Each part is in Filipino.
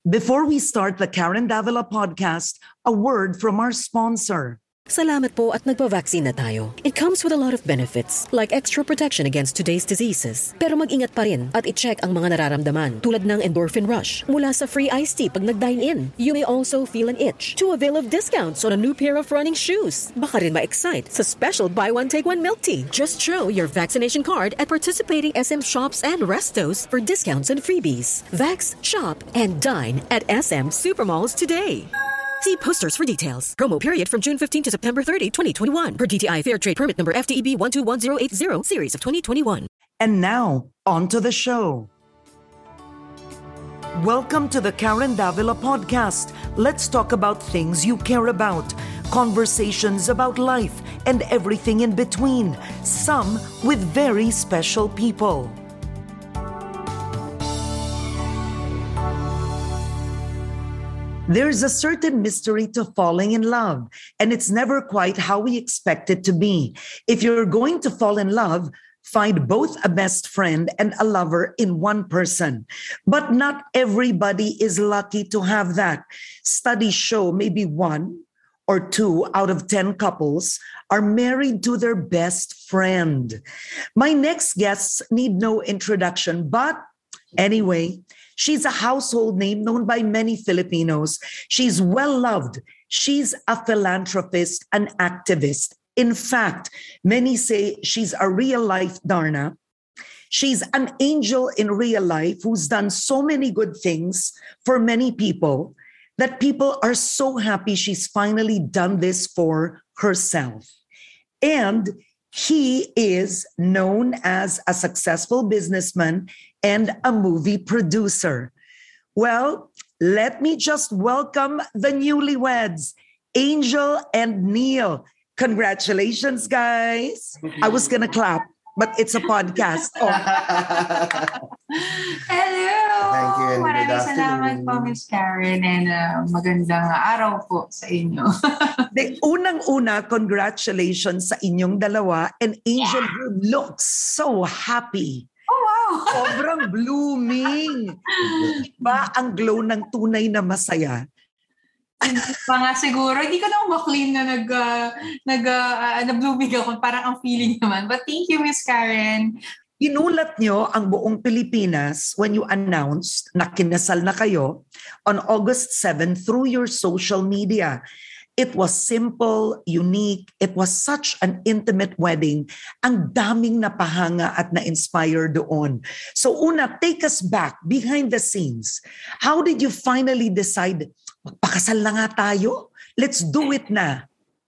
Before we start the Karen Davila podcast, a word from our sponsor. Salamat po at nagpa-vaccine na tayo. It comes with a lot of benefits, like extra protection against today's diseases. Pero mag-ingat pa rin at i-check ang mga nararamdaman tulad ng endorphin rush mula sa free iced tea pag nag-dine-in. You may also feel an itch to avail of discounts on a new pair of running shoes. Baka rin ma-excite sa special buy one take one milk tea. Just show your vaccination card at participating SM shops and restos for discounts and freebies. Vax, shop, and dine at SM Supermalls today. See posters for details. Promo period from June 15 to September 30, 2021. Per DTI Fair Trade Permit number FTEB 121080 series of 2021. And now, on to the show. Welcome to the Karen Davila podcast. Let's talk about things you care about. Conversations about life and everything in between. Some with very special people. There's a certain mystery to falling in love, and it's never quite how we expect it to be. If you're going to fall in love, find both a best friend and a lover in one person. But not everybody is lucky to have that. Studies show maybe 1 or 2 out of 10 couples are married to their best friend. My next guests need no introduction, but anyway, she's a household name known by many Filipinos. She's well-loved. She's a philanthropist, an activist. In fact, many say she's a real-life Darna. She's an angel in real life who's done so many good things for many people that people are so happy she's finally done this for herself. And he is known as a successful businessman and a movie producer. Well, let me just welcome the newlyweds, Angel and Neil. Congratulations, guys. I was going to clap, but it's a podcast. Oh. Hello! Thank you and Maraming good salamat po, Miss Karen, and magandang araw po sa inyo. Unang-una, congratulations sa inyong dalawa. And Angel, you look so happy. Oh, wow! Sobrang blooming. Iba ang glow ng tunay na masaya. Mga siguro, hindi ko na ma-clean na nag-blooming ako. Parang ang feeling naman. But thank you, Miss Karen. Inulat nyo ang buong Pilipinas when you announced na kinasal na kayo on August 7 through your social media. It was simple, unique. It was such an intimate wedding. Ang daming napahanga at na-inspire doon. So una, take us back behind the scenes. How did you finally decide, magpakasal na nga tayo? Let's do it na.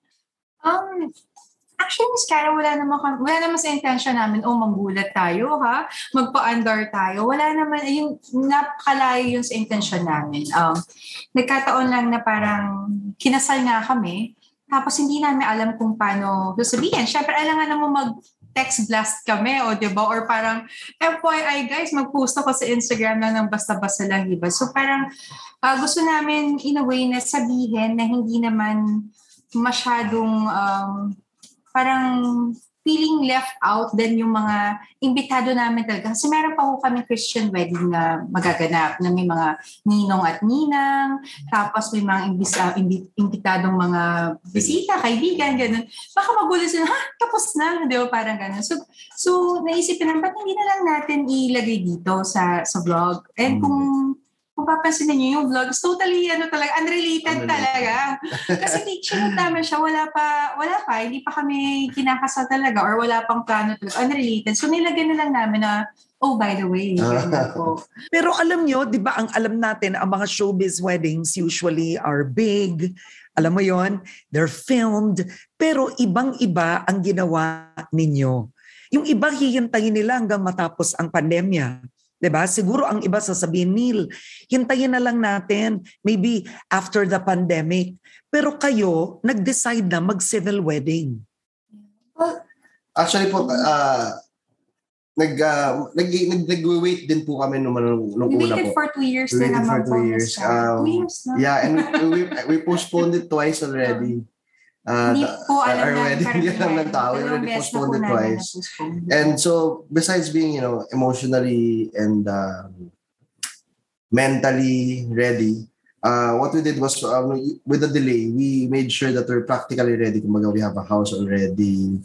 Actually, Miss Karen, wala naman sa intention namin, manggulat tayo, ha? Magpa-andar tayo. Wala naman, yung napakalayo yun sa intention namin. Nagkataon lang na parang kinasal nga kami, tapos hindi namin alam kung paano sasabihin. Siyempre, alam nga naman mag-text blast kami, o diba? Or parang, FYI guys, mag-post ako sa Instagram lang ng basta-basta lang, diba? So parang gusto namin, in a way, na sabihin na hindi naman masyadong parang feeling left out din yung mga imbitado namin talaga. Kasi meron pa po kami Christian wedding na magaganap na may mga ninong at ninang, tapos may mga imbitadong mga bisita, kaibigan, gano'n. Baka magulat sila, tapos na, di ba? Parang gano'n. So naisipin naman, ba't hindi na lang natin ilagay dito sa vlog? And kung papansin niyo yung vlog, totally unrelated talaga. Kasi sinunod namin siya, wala pa, hindi pa kami kinakasal talaga or wala pang plano talaga, unrelated. So nilagyan na lang namin na, by the way. Pero alam nyo, di ba, ang alam natin, ang mga showbiz weddings usually are big. Alam mo yon, they're filmed. Pero ibang-iba ang ginawa ninyo. Yung iba hihintayin nila hanggang matapos ang pandemya. Diba? Siguro ang iba sasabihin, Neil, hintayin na lang natin, maybe after the pandemic. Pero kayo, nag-decide na mag-civil wedding. Actually po, nag-wait din po kami nung una po. We waited for 2 years na naman po. 2 years. 2 years na. Yeah, and we postponed it twice already. Hindi po alam our wedding ng tao. We already postponed it twice. And so, besides being, emotionally and mentally ready. What we did was, with the delay, we made sure that we're practically ready. Kumbaga, we have a house already.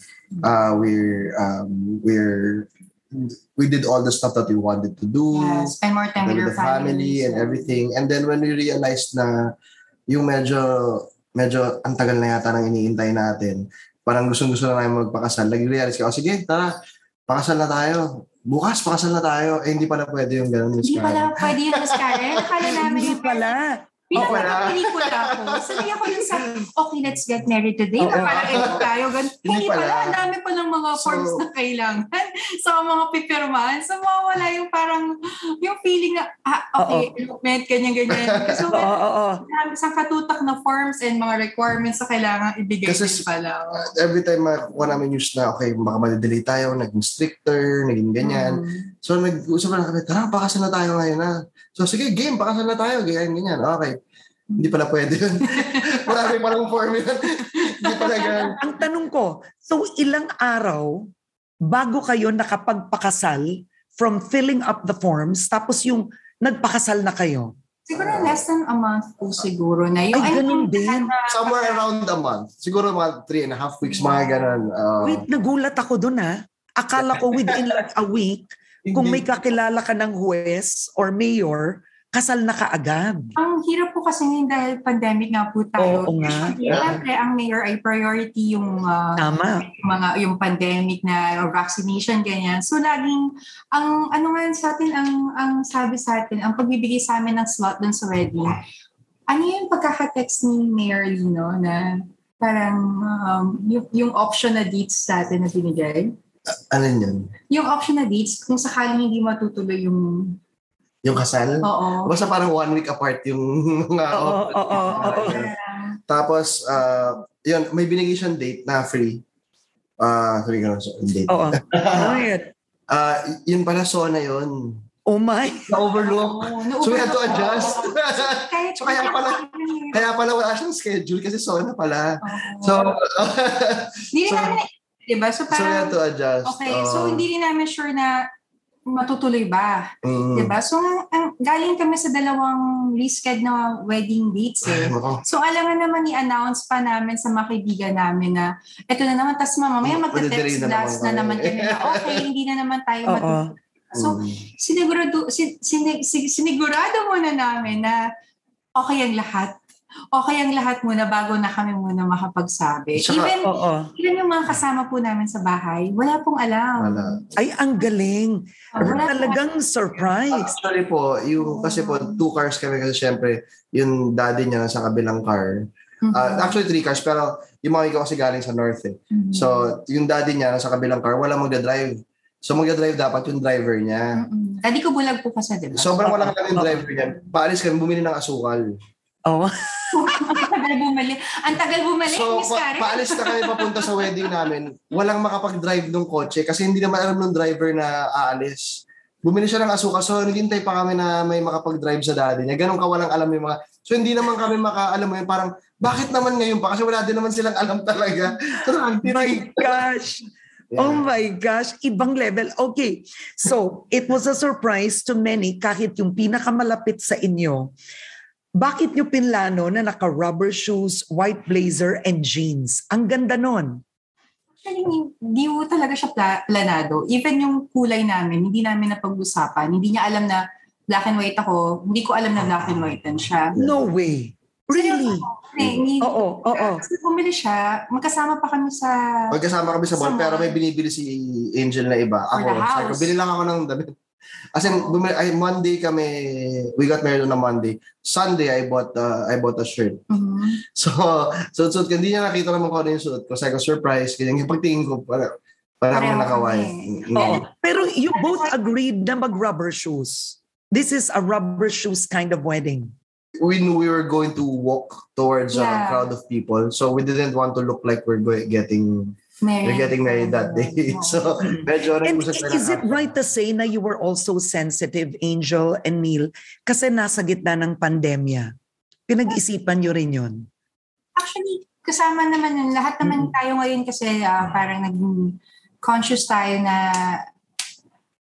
We did all the stuff that we wanted to do. Spend more time with the your family and everything. And then when we realized na yung medyo ang tagal na yata nang iniintay natin, parang gusto na namin magpakasal. Nag-realize ka, sige, tara, pakasal na tayo. Bukas, pakasal na tayo. Hindi pala pwede yung ganun. Hindi pala pwede yung Miss Karen. Akala namin Hindi pala. Pinapag-pelikula ako. Sanay ako dun sa, okay, let's get married today. Na parang edit tayo. Hindi pala. Ang dami pa ng mga forms na kailangan. So, mga pipirmahan. So, mawala yung parang, yung feeling na, okay, elopement, ganyan-ganyan. So, isang katutak na forms and mga requirements na kailangan ibigay din pala. Every time makuha namin news na, okay, baka madidelay tayo, naging stricter, naging ganyan. So, nag-usap na kami, tara, pakasal na tayo ngayon na. So, sige, game, pakasal na tayo, ganyan. Okay. Hindi pala pwede yun. Marami palang formula. Hindi pala ganun. Ang tanong ko, so ilang araw bago kayo nakapagpakasal from filling up the forms, tapos yung nagpakasal na kayo? Siguro less than a month po siguro na. Ay, ganun din. Somewhere around a month. Siguro mga 3.5 weeks, mga ganun. Wait, nagulat ako dun Akala ko within like a week, kung may kakilala ka ng huwes or mayor, kasal na kaagad. Ang hirap po kasi ngayon dahil pandemic nga po tayo. Oo nga. Siyempre, ang mayor ay priority yung yung pandemic na or vaccination, ganyan. So, laging, ang sa atin, ang sabi sa atin, ang pagbibigay sa amin ng slot dun sa wedding, ano yung pagkaka-text ni Mayor Lino na parang yung option na dates sa atin na binigay? Ano yun? Yung option na dates, kung sakaling hindi matutuloy yung kasal? Oo. Basta parang 1 week apart yung mga Tapos, yun, may binigay siyang date na free. Sabi ko date. Oo. Yun pala, SONA yun. Oh my. Na-overlook. So we had to adjust. So kaya pala wala siyang schedule kasi SONA pala. So, hindi rin namin diba? So we had to adjust. Okay, so hindi rin namin sure na matutuloy ba? Diba? So, galing kami sa dalawang rescheduled na wedding dates So, alam nga naman i-announce pa namin sa mga kaibigan namin na eto na naman, tas mamaya magte-text blast na naman kami na okay, hindi na naman tayo matutuloy. So, sinigurado muna namin na okay ang lahat. Okay ang lahat muna bago na kami muna makapagsabi. Even yung mga kasama po namin sa bahay, wala pong alam. Ay, ang galing. Talagang surprise. Actually po, kasi po, 2 cars kami kasi syempre, yung daddy niya nasa kabilang car. Actually, 3 cars, pero yung mga ikaw kasi galing sa north So, yung daddy niya nasa kabilang car, wala magdadrive. So, magdadrive dapat yung driver niya. Daddy ko bulag po kasi, diba? Sobrang walang alam yung driver niya. Paalis kami, bumili ng asukal. Ang tagal bumalik, so, Miss Karen. Paalis na kami papunta sa wedding namin. Walang makapag-drive ng kotse kasi hindi naman alam ng driver na aalis. Bumili siya ng asukal. So, naghintay pa kami na may makapag-drive sa daddy niya. Ganun kawalang alam yung mga... So, hindi naman kami makaalam mo yun. Parang, bakit naman ngayon pa? Kasi wala din naman silang alam talaga. So, my gosh! Yeah. Oh my gosh, ibang level. Okay, so it was a surprise to many kahit yung pinakamalapit sa inyo. Bakit nyo pinlano na naka-rubber shoes, white blazer, and jeans? Ang ganda nun. Actually, hindi mo talaga siya planado. Even yung kulay namin, hindi namin napag-usapan. Hindi niya alam na black and white ako. Hindi ko alam na black and white siya. No way. Really? Oo. Kasi bumili siya, magkasama pa kami sa... Magkasama kami sa mall, pero may binibili si Angel na iba. Ako, bili lang ako ng damit. As in, Monday kami, we got married on a Monday. Sunday, I bought a shirt. So hindi niya nakita naman ko ano yung suot ko. Sabi ko, surprise. Kaya yung pagtingin ko, parang akong nakaway. Pero you both agreed na mag-rubber shoes. This is a rubber shoes kind of wedding. We knew we were going to walk towards a crowd of people. So we didn't want to look like we're getting married that day. So, medyo and is it right to say na you were also sensitive, Angel and Neil, kasi nasa gitna ng pandemya? Pinag-isipan nyo rin yun? Actually, kasama naman yun. Lahat naman tayo ngayon kasi parang naging conscious tayo na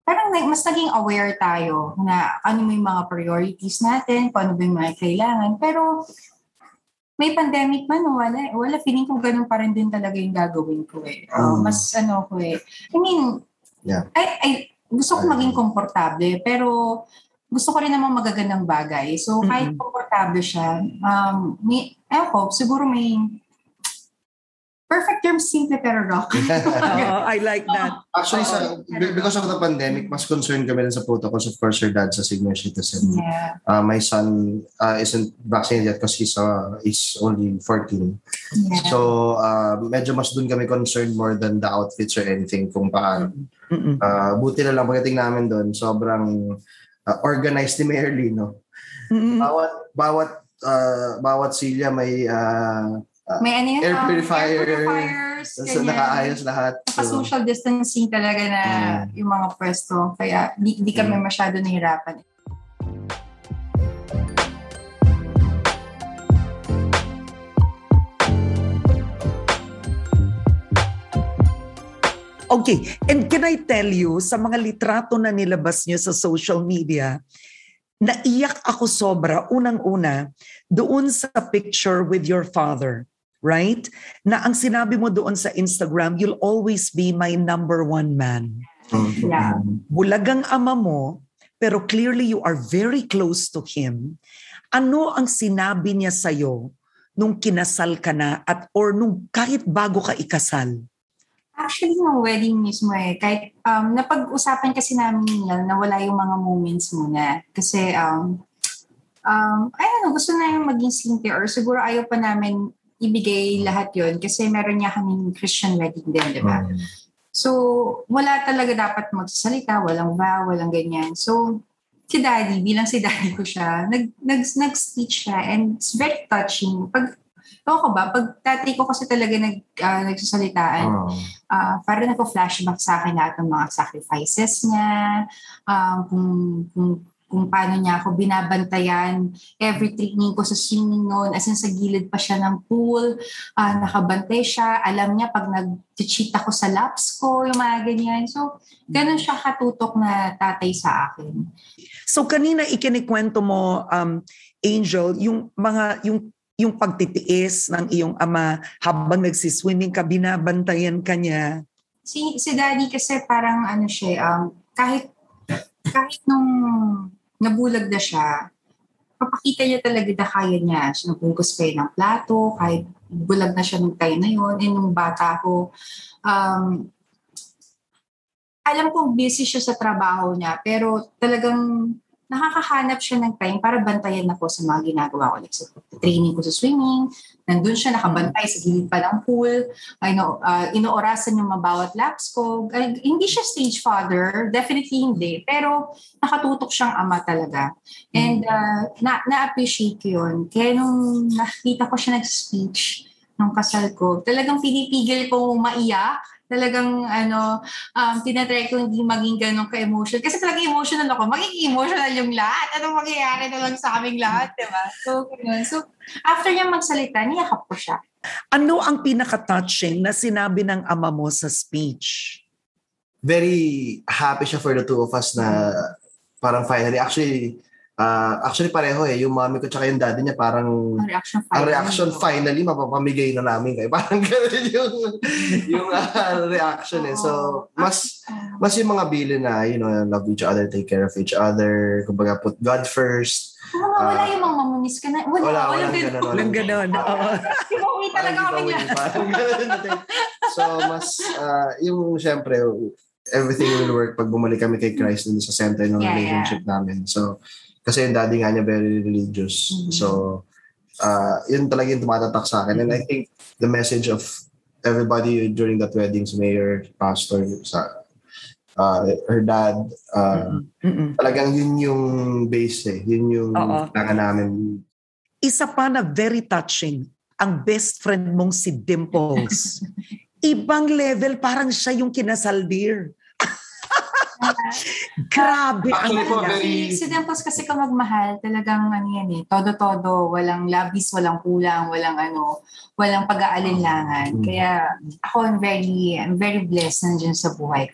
parang mas naging aware tayo na ano yung mga priorities natin, kung ano ba yung mga kailangan. Pero may pandemic man, wala. Feeling ko ganun pa rin din talaga yung gagawin ko eh. Mas ko eh. I mean, I gusto ko maging komportable, pero gusto ko rin naman magagandang bagay. So, kahit komportable siya, siguro may perfect term, simple pero rock. I like that. Actually, because of the pandemic, mas concerned kami rin sa protocols. Of course, your dad's a senior citizen. Yeah. My son isn't vaccinated yet because he's only 14. Yeah. So, medyo mas dun kami concerned more than the outfits or anything kung paano. Buti na lang pagdating namin dun, sobrang organized ni Mayor Lee, no? Bawat silya may air purifiers, so nakaayos lahat. Social distancing talaga na yung mga pwesto. Kaya di kami masyado nahirapan. Okay, and can I tell you, sa mga litrato na nilabas niyo sa social media, naiyak ako sobra, unang-una, doon sa picture with your father. Right? Na ang sinabi mo doon sa Instagram, you'll always be my number one man. Yeah. Bulagang ama mo, pero clearly you are very close to him. Ano ang sinabi niya sa'yo nung kinasal ka na or nung kahit bago ka ikasal? Actually, nung wedding mismo kahit napag-usapan kasi namin na wala yung mga moments muna. Kasi, gusto na yung maging simple or siguro ayaw pa namin ibigay lahat yon kasi meron niya kaming Christian wedding din, di ba? So, wala talaga dapat magsasalita, walang vow, walang ganyan. So, si Daddy, bilang si Daddy ko siya, nag-speech siya and it's very touching. Pag tatay ko kasi talaga nagsasalitaan, parang nagpo-flashback sa akin lahat ng mga sacrifices niya, kung paano niya ako binabantayan every training ko sa swimming noon, as in sa gilid pa siya ng pool, nakabantay siya, alam niya pag nag-cheat ako sa laps ko, yung mga ganyan. So, ganun siya katutok na tatay sa akin. So, kanina ikinikwento mo, Angel, yung pagtitiis ng iyong ama habang nagsiswimming ka, binabantayan ka niya. Si Daddy kasi parang kahit nung nabulag na siya, papakita niya talaga na kaya niya. Siya nagpungkos kayo ng plato, kahit bulag na siya nung time na yun. And nung bata ko, alam kong busy siya sa trabaho niya, pero talagang nakakahanap siya ng time para bantayan ako sa mga ginagawa ko. Like sa training ko sa swimming, nandun siya nakabantay sa gilid pa ng pool. Inoorasan yung mabawat laps ko. Hindi siya stage father, definitely hindi. Pero nakatutok siyang ama talaga. And na-appreciate ko yun. Kaya nung nakita ko siya nag-speech nung kasal ko, talagang pinipigil ko maiyak. Talagang tinatry ko hindi maging ganun ka-emotional. Kasi talagang emotional ako. Magiging emotional yung lahat. Anong mangyayari na lang sa aming lahat, diba? So, after niya magsalita, niyakap ko siya. Ano ang pinaka-touching na sinabi ng ama mo sa speech? Very happy siya for the two of us na parang finally, actually pareho yung mommy ko tsaka yung daddy niya parang ang reaction finally mapapamigay na namin kayo. Parang gano'n yung reaction So, mas yung mga bilin na, love each other, take care of each other, kumbaga put God first. Wala yung mga mamunis ka na. Walang gano'n. Ibuwi talaga kami lahat. So, mas yung syempre, everything will work pag bumalik kami kay Christ dun sa center ng relationship namin. So, kasi yung daddy nga niya very religious. So, yun talaga yung tumatatak sa akin. And I think the message of everybody during that wedding, mayor, pastor, her dad, talagang yun yung base Yun yung kailangan namin. Isa pa na very touching, ang best friend mong si Dimples. Ibang level, parang siya yung kinasal, dear. Grabe. Si Dimples kasi kung magmahal, talagang todo-todo, walang labis, walang kulang, walang pag-aalinlangan. Kaya ako I'm very blessed nandiyan sa buhay ko.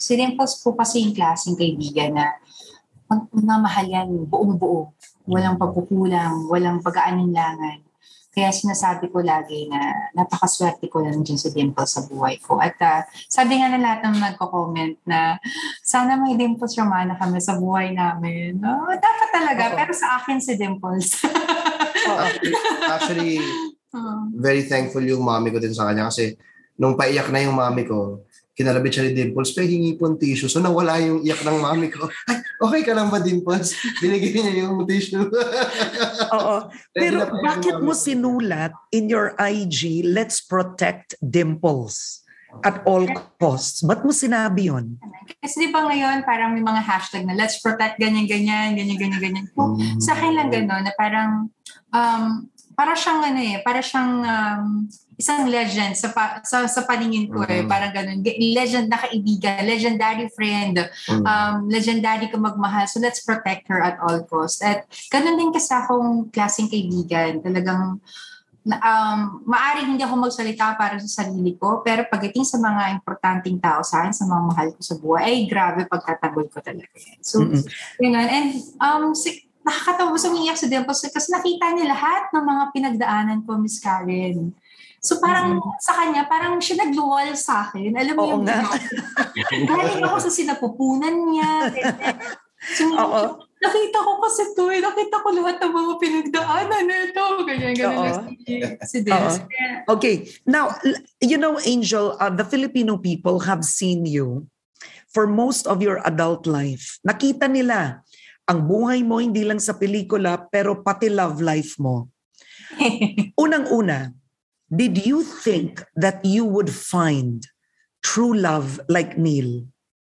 Si Dimples po kasi yung klaseng kaibigan na magmamahal yan buong-buo. Walang pagkukulang, walang pag-aalinlangan. Kaya sinasabi ko lagi na napakaswerte ko lang dyan si Dimples sa buhay ko. At sabi nga na lahat ng nagko-comment na sana may Dimples Romana kami sa buhay namin. No, dapat talaga. Pero sa akin si Dimples. Actually, very thankful yung mami ko din sa kanya kasi nung paiyak na yung mami ko, kinalabit siya ni Dimples, pero hingi po ng tissue. So nawala yung iyak ng mami ko. Ay, okay ka lang ba, Dimples? Binigay niya yung tissue. Oo. Pero bakit mo sinulat in your IG, let's protect Dimples at all costs? Ba't mo sinabi yun? Kasi di ba ngayon, parang may mga hashtag na let's protect ganyan-ganyan. Sa akin lang gano'n, na parang, para siyang isang legend sa paningin ko parang ganun. Legend na kaibigan, legendary friend, legendary ka magmahal. So let's protect her at all costs. At ganun din kasi akong klaseng kaibigan. Talagang maaring hindi ako magsalita para sa sarili ko, pero pagdating sa mga importanteng tao sa akin, sa mga mahal ko sa buhay, ay grabe pagtatanggol ko talaga yan. So, yun. And nakakatawa sa umiiyak sa Dimples kasi nakita niya lahat ng mga pinagdaanan ko, Miss Karen. So parang sa kanya, parang siya nagluwal sa akin. Alam mo yung galing ako sa sinapupunan niya. So, nakita ko kasi ito nakita ko lahat ng mga pinagdaanan nito. Ganyan. Si Dimples. Okay. Now, you know, Angel, the Filipino people have seen you for most of your adult life. Nakita nila ang buhay mo hindi lang sa pelikula, pero pati love life mo. Unang-una, did you think that you would find true love like Neil?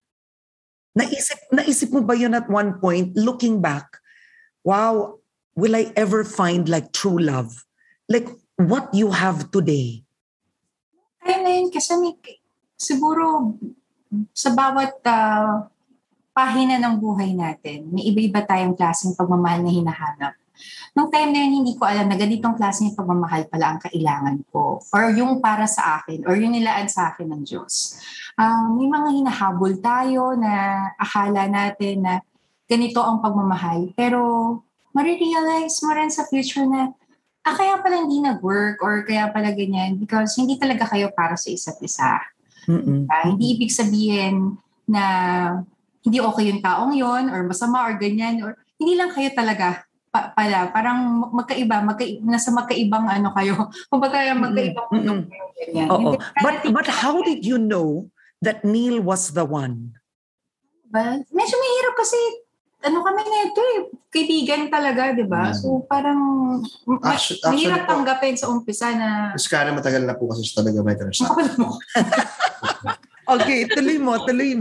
Naisip mo ba yun at one point, looking back, wow, will I ever find like true love? Like what you have today? Kaya na yun kasi siguro sa bawat pahina ng buhay natin, may iba-iba tayong klaseng pagmamahal na hinahanap. Nung time na yun, hindi ko alam na ganitong klaseng pagmamahal pala ang kailangan ko. Or yung para sa akin, or yung nilaan sa akin ng Diyos. May mga hinahabol tayo na akala natin na ganito ang pagmamahal. Pero marirealize mo rin sa future na kaya pala hindi nag-work or kaya pala ganyan because hindi talaga kayo para sa isa't isa. Hindi ibig sabihin na hindi okay yung taong yon or masama or ganyan or hindi lang kayo talaga pala parang nasa magkaibang ano kayo kumbaga magkaibang mundo kayo ganyan. But how did you know that Neil was the one? Well, medyo mahirap kasi kami na ito kaibigan talaga, di ba? So parang mahirap tanggapin sa umpisa na Mas kaya matagal na po kasi siya talaga may crush. Okay, tuloy mo.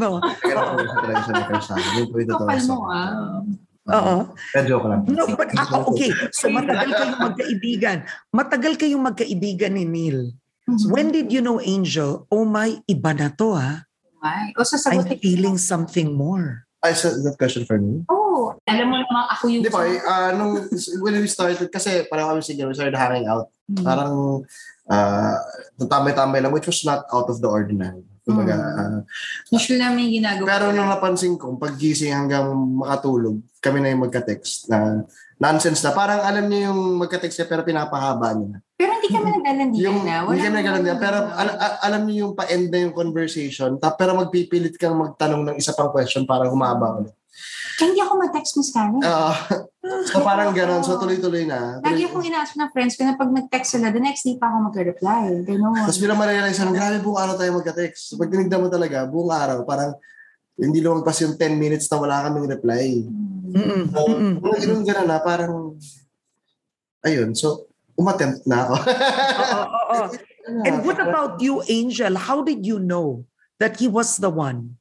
Kapal mo Oo. Joke lang. No, but okay. So matagal kayong magkaibigan ni Neil. So when did you know, Angel? Oh my, iba na to I'm feeling something more. Is that question for me? Oh, alam mo naman ako yung... Di ba, when we started, kasi parang kami we started hanging out. Parang tambay-tambay lang, which was not out of the ordinary. Usually namin ginagawa. Pero nung napansin ko, paggising hanggang makatulog, kami na yung magka-text na nonsense na. Parang alam niyo yung magka-text niya pero pinapahaba niya. Pero hindi kami naglalandian na. Hindi kami naglalandian. Pero alam niyo yung pa-end na yung conversation. Pero magpipilit kang magtanong ng isa pang question para humaba ulit. Kaya hindi ako mag-text mo sa kanya. So parang gano'n. So tuloy-tuloy na. Lagi akong inaas ng friends ko na pag nag-text sila, the next day pa ako mag-reply. Gano'n. Tapos bilang ma-realize na, grabe buong araw tayo magka-text. So pag tinignan mo talaga, buong araw, parang hindi lumagpas yung 10 minutes na wala kaming reply. Yung gano'n na, parang, ayun. So, umatempt na ako. And what about you, Angel? How did you know that he was the one?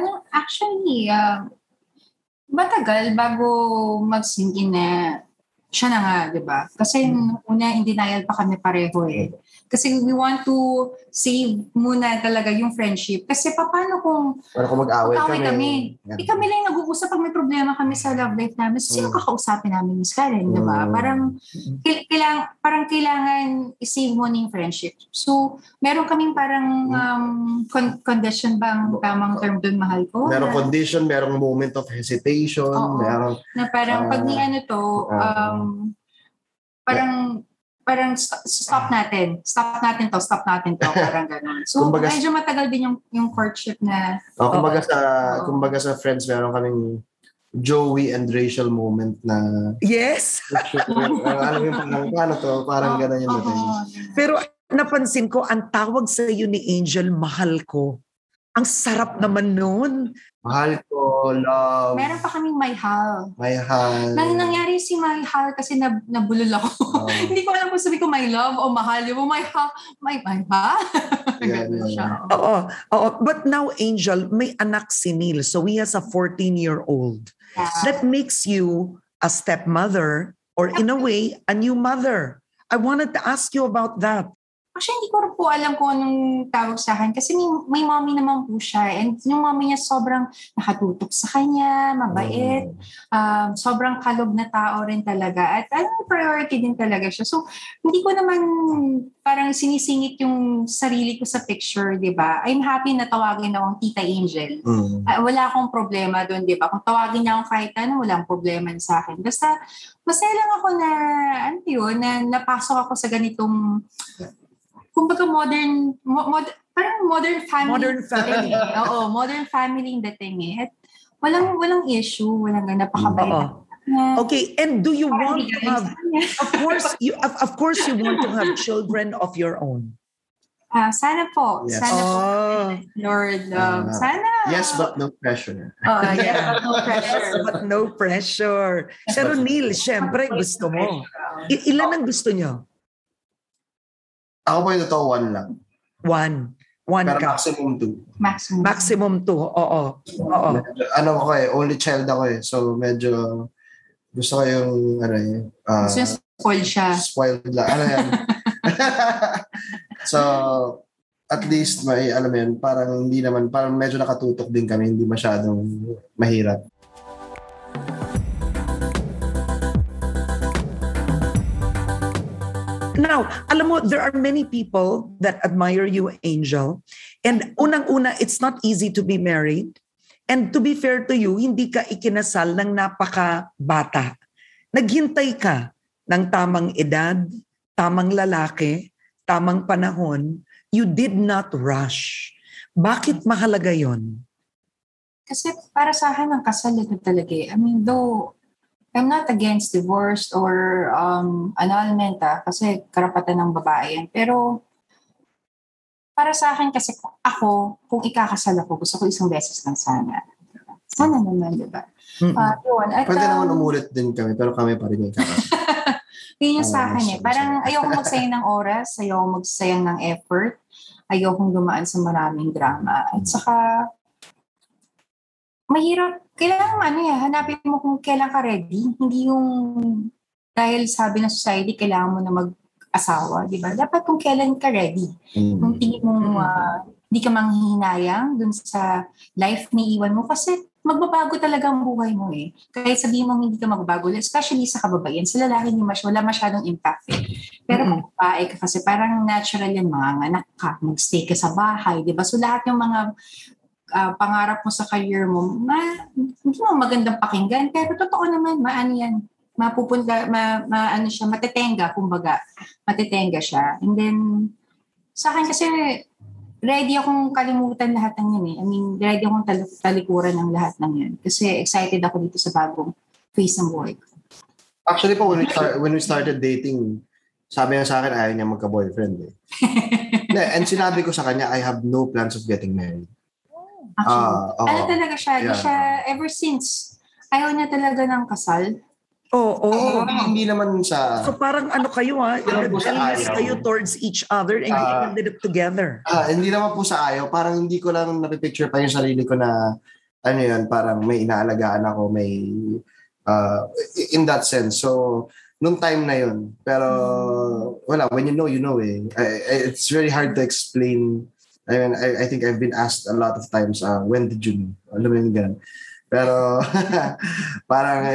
Actually, matagal bago mag-sink in na siya na nga, di ba? Kasi una, in denial pa kami pareho eh. Kasi we want to save muna talaga yung friendship. Kasi paano kung mag-away kami? Kami lang nag-uusap pag may problema kami sa love life namin. So, sino kakausapin namin, Miss Karen, di ba? Parang kailangan i-save mo yung friendship. So, meron kaming parang condition bang tamang term doon, mahal ko? Merong condition, merong moment of hesitation. Merong, na parang pag ni ano to, parang stop natin to, parang gano'n. So, medyo matagal din yung courtship na... kumbaga sa friends, meron kaming Joey and Rachel moment na... Yes! Alam mo yung paano to, parang gano'n yung natin. Pero napansin ko, ang tawag sa iyo ni Angel, mahal ko. Ang sarap naman nun. Mahal ko, love. Meron pa kaming Mayhal. Nangyari si Mayhal kasi nabulol ako. Hindi ko alam kung sabi ko my love o mahal. Yung Mayhal. Oo. But now, Angel, may anak si Neil. So he has a 14-year-old. Yeah. That makes you a stepmother or in a way, a new mother. I wanted to ask you about that. Actually, hindi ko rin po alam kung anong tawag sa akin kasi may mommy naman po siya and yung mommy niya sobrang nakatutok sa kanya, mabait, sobrang kalog na tao rin talaga at priority din talaga siya. So, hindi ko naman parang sinisingit yung sarili ko sa picture, di ba? I'm happy na tawagin akong Tita Angel. Wala akong problema doon, di ba? Kung tawagin niya akong kahit ano, walang problema sa akin. Basta, masaya lang ako na, na napasok ako sa ganitong kumbaga parang modern family. Modern family. Oo, modern family yung dating eh. At walang issue, walang napakabait. Okay, and do you want to have, of course you want to have children of your own? Sana po. Yes. Sana po. Lord, sana. Yes, but no pressure. Yes, but no pressure. Pero Neil, syempre gusto mo. Ilan ang gusto niyo? Ako po yung totoo, 1 lang. One Pero ka. maximum 2. Oo. Only child ako eh. So medyo gusto ko yung spoiled siya. Spoiled lang. Yan? So at least may alam mo yun, parang medyo nakatutok din kami, hindi masyadong mahirap. Now, alam mo, there are many people that admire you, Angel. And unang-una, it's not easy to be married. And to be fair to you, hindi ka ikinasal ng napaka-bata. Naghintay ka ng tamang edad, tamang lalaki, tamang panahon. You did not rush. Bakit mahalaga yon? Kasi para sa akin, ang kasal ito talaga eh. I mean, though, I'm not against divorce or annulment kasi karapatan ng babae yan. Pero para sa akin kasi ako, kung ikakasal ako, gusto ko isang beses lang sana. Sana naman, di ba? Pwede naman umulit din kami, pero kami pa rin yung kakasal. Yun yung sa akin eh. Parang ayoko magsayang ng oras, ayoko magsayang ng effort, ayokong dumaan sa maraming drama. At saka, mahirap, kailangan hanapin mo kung kailan ka ready. Hindi yung, dahil sabi ng society, kailangan mo na mag-asawa, di ba? Dapat kung kailan ka ready. Kung tingin mo, hindi ka manghihinayang dun sa life na iwan mo kasi magbabago talaga ang buhay mo eh. Kahit sabihin mo hindi ka magbabago, especially sa kababaihan, sa lalaki wala masyadong impact eh. Pero kung babae ka kasi parang natural yan, manganganak ka, mag-stay ka sa bahay, di ba? So lahat yung mga pangarap mo sa career mo, hindi mo magandang pakinggan, pero totoo naman, yan, mapupunta, siya, matitenga, kumbaga, matitenga siya. And then, sa akin kasi, ready akong kalimutan lahat ng yun eh. I mean, ready akong talikuran ng lahat ng yun. Kasi excited ako dito sa bagong phase ng buhay ko. Actually po, when we started dating, sabi niya sa akin, ayaw niya magka-boyfriend eh. And sinabi ko sa kanya, I have no plans of getting married. Actually, talaga siya. Yeah. Siya, ever since, ayaw niya talaga ng kasal. Hindi naman sa... So parang kayo rebellious kayo towards each other and you ended up together. Hindi naman po sa ayaw. Parang hindi ko lang napipicture pa yung sarili ko na parang may inaalagaan ako, may... in that sense. So, nung time na yun. Pero, wala, when you know eh. It's very hard to explain. I mean, I think I've been asked a lot of times, when did you know? Alam mo yung ganun. Pero, parang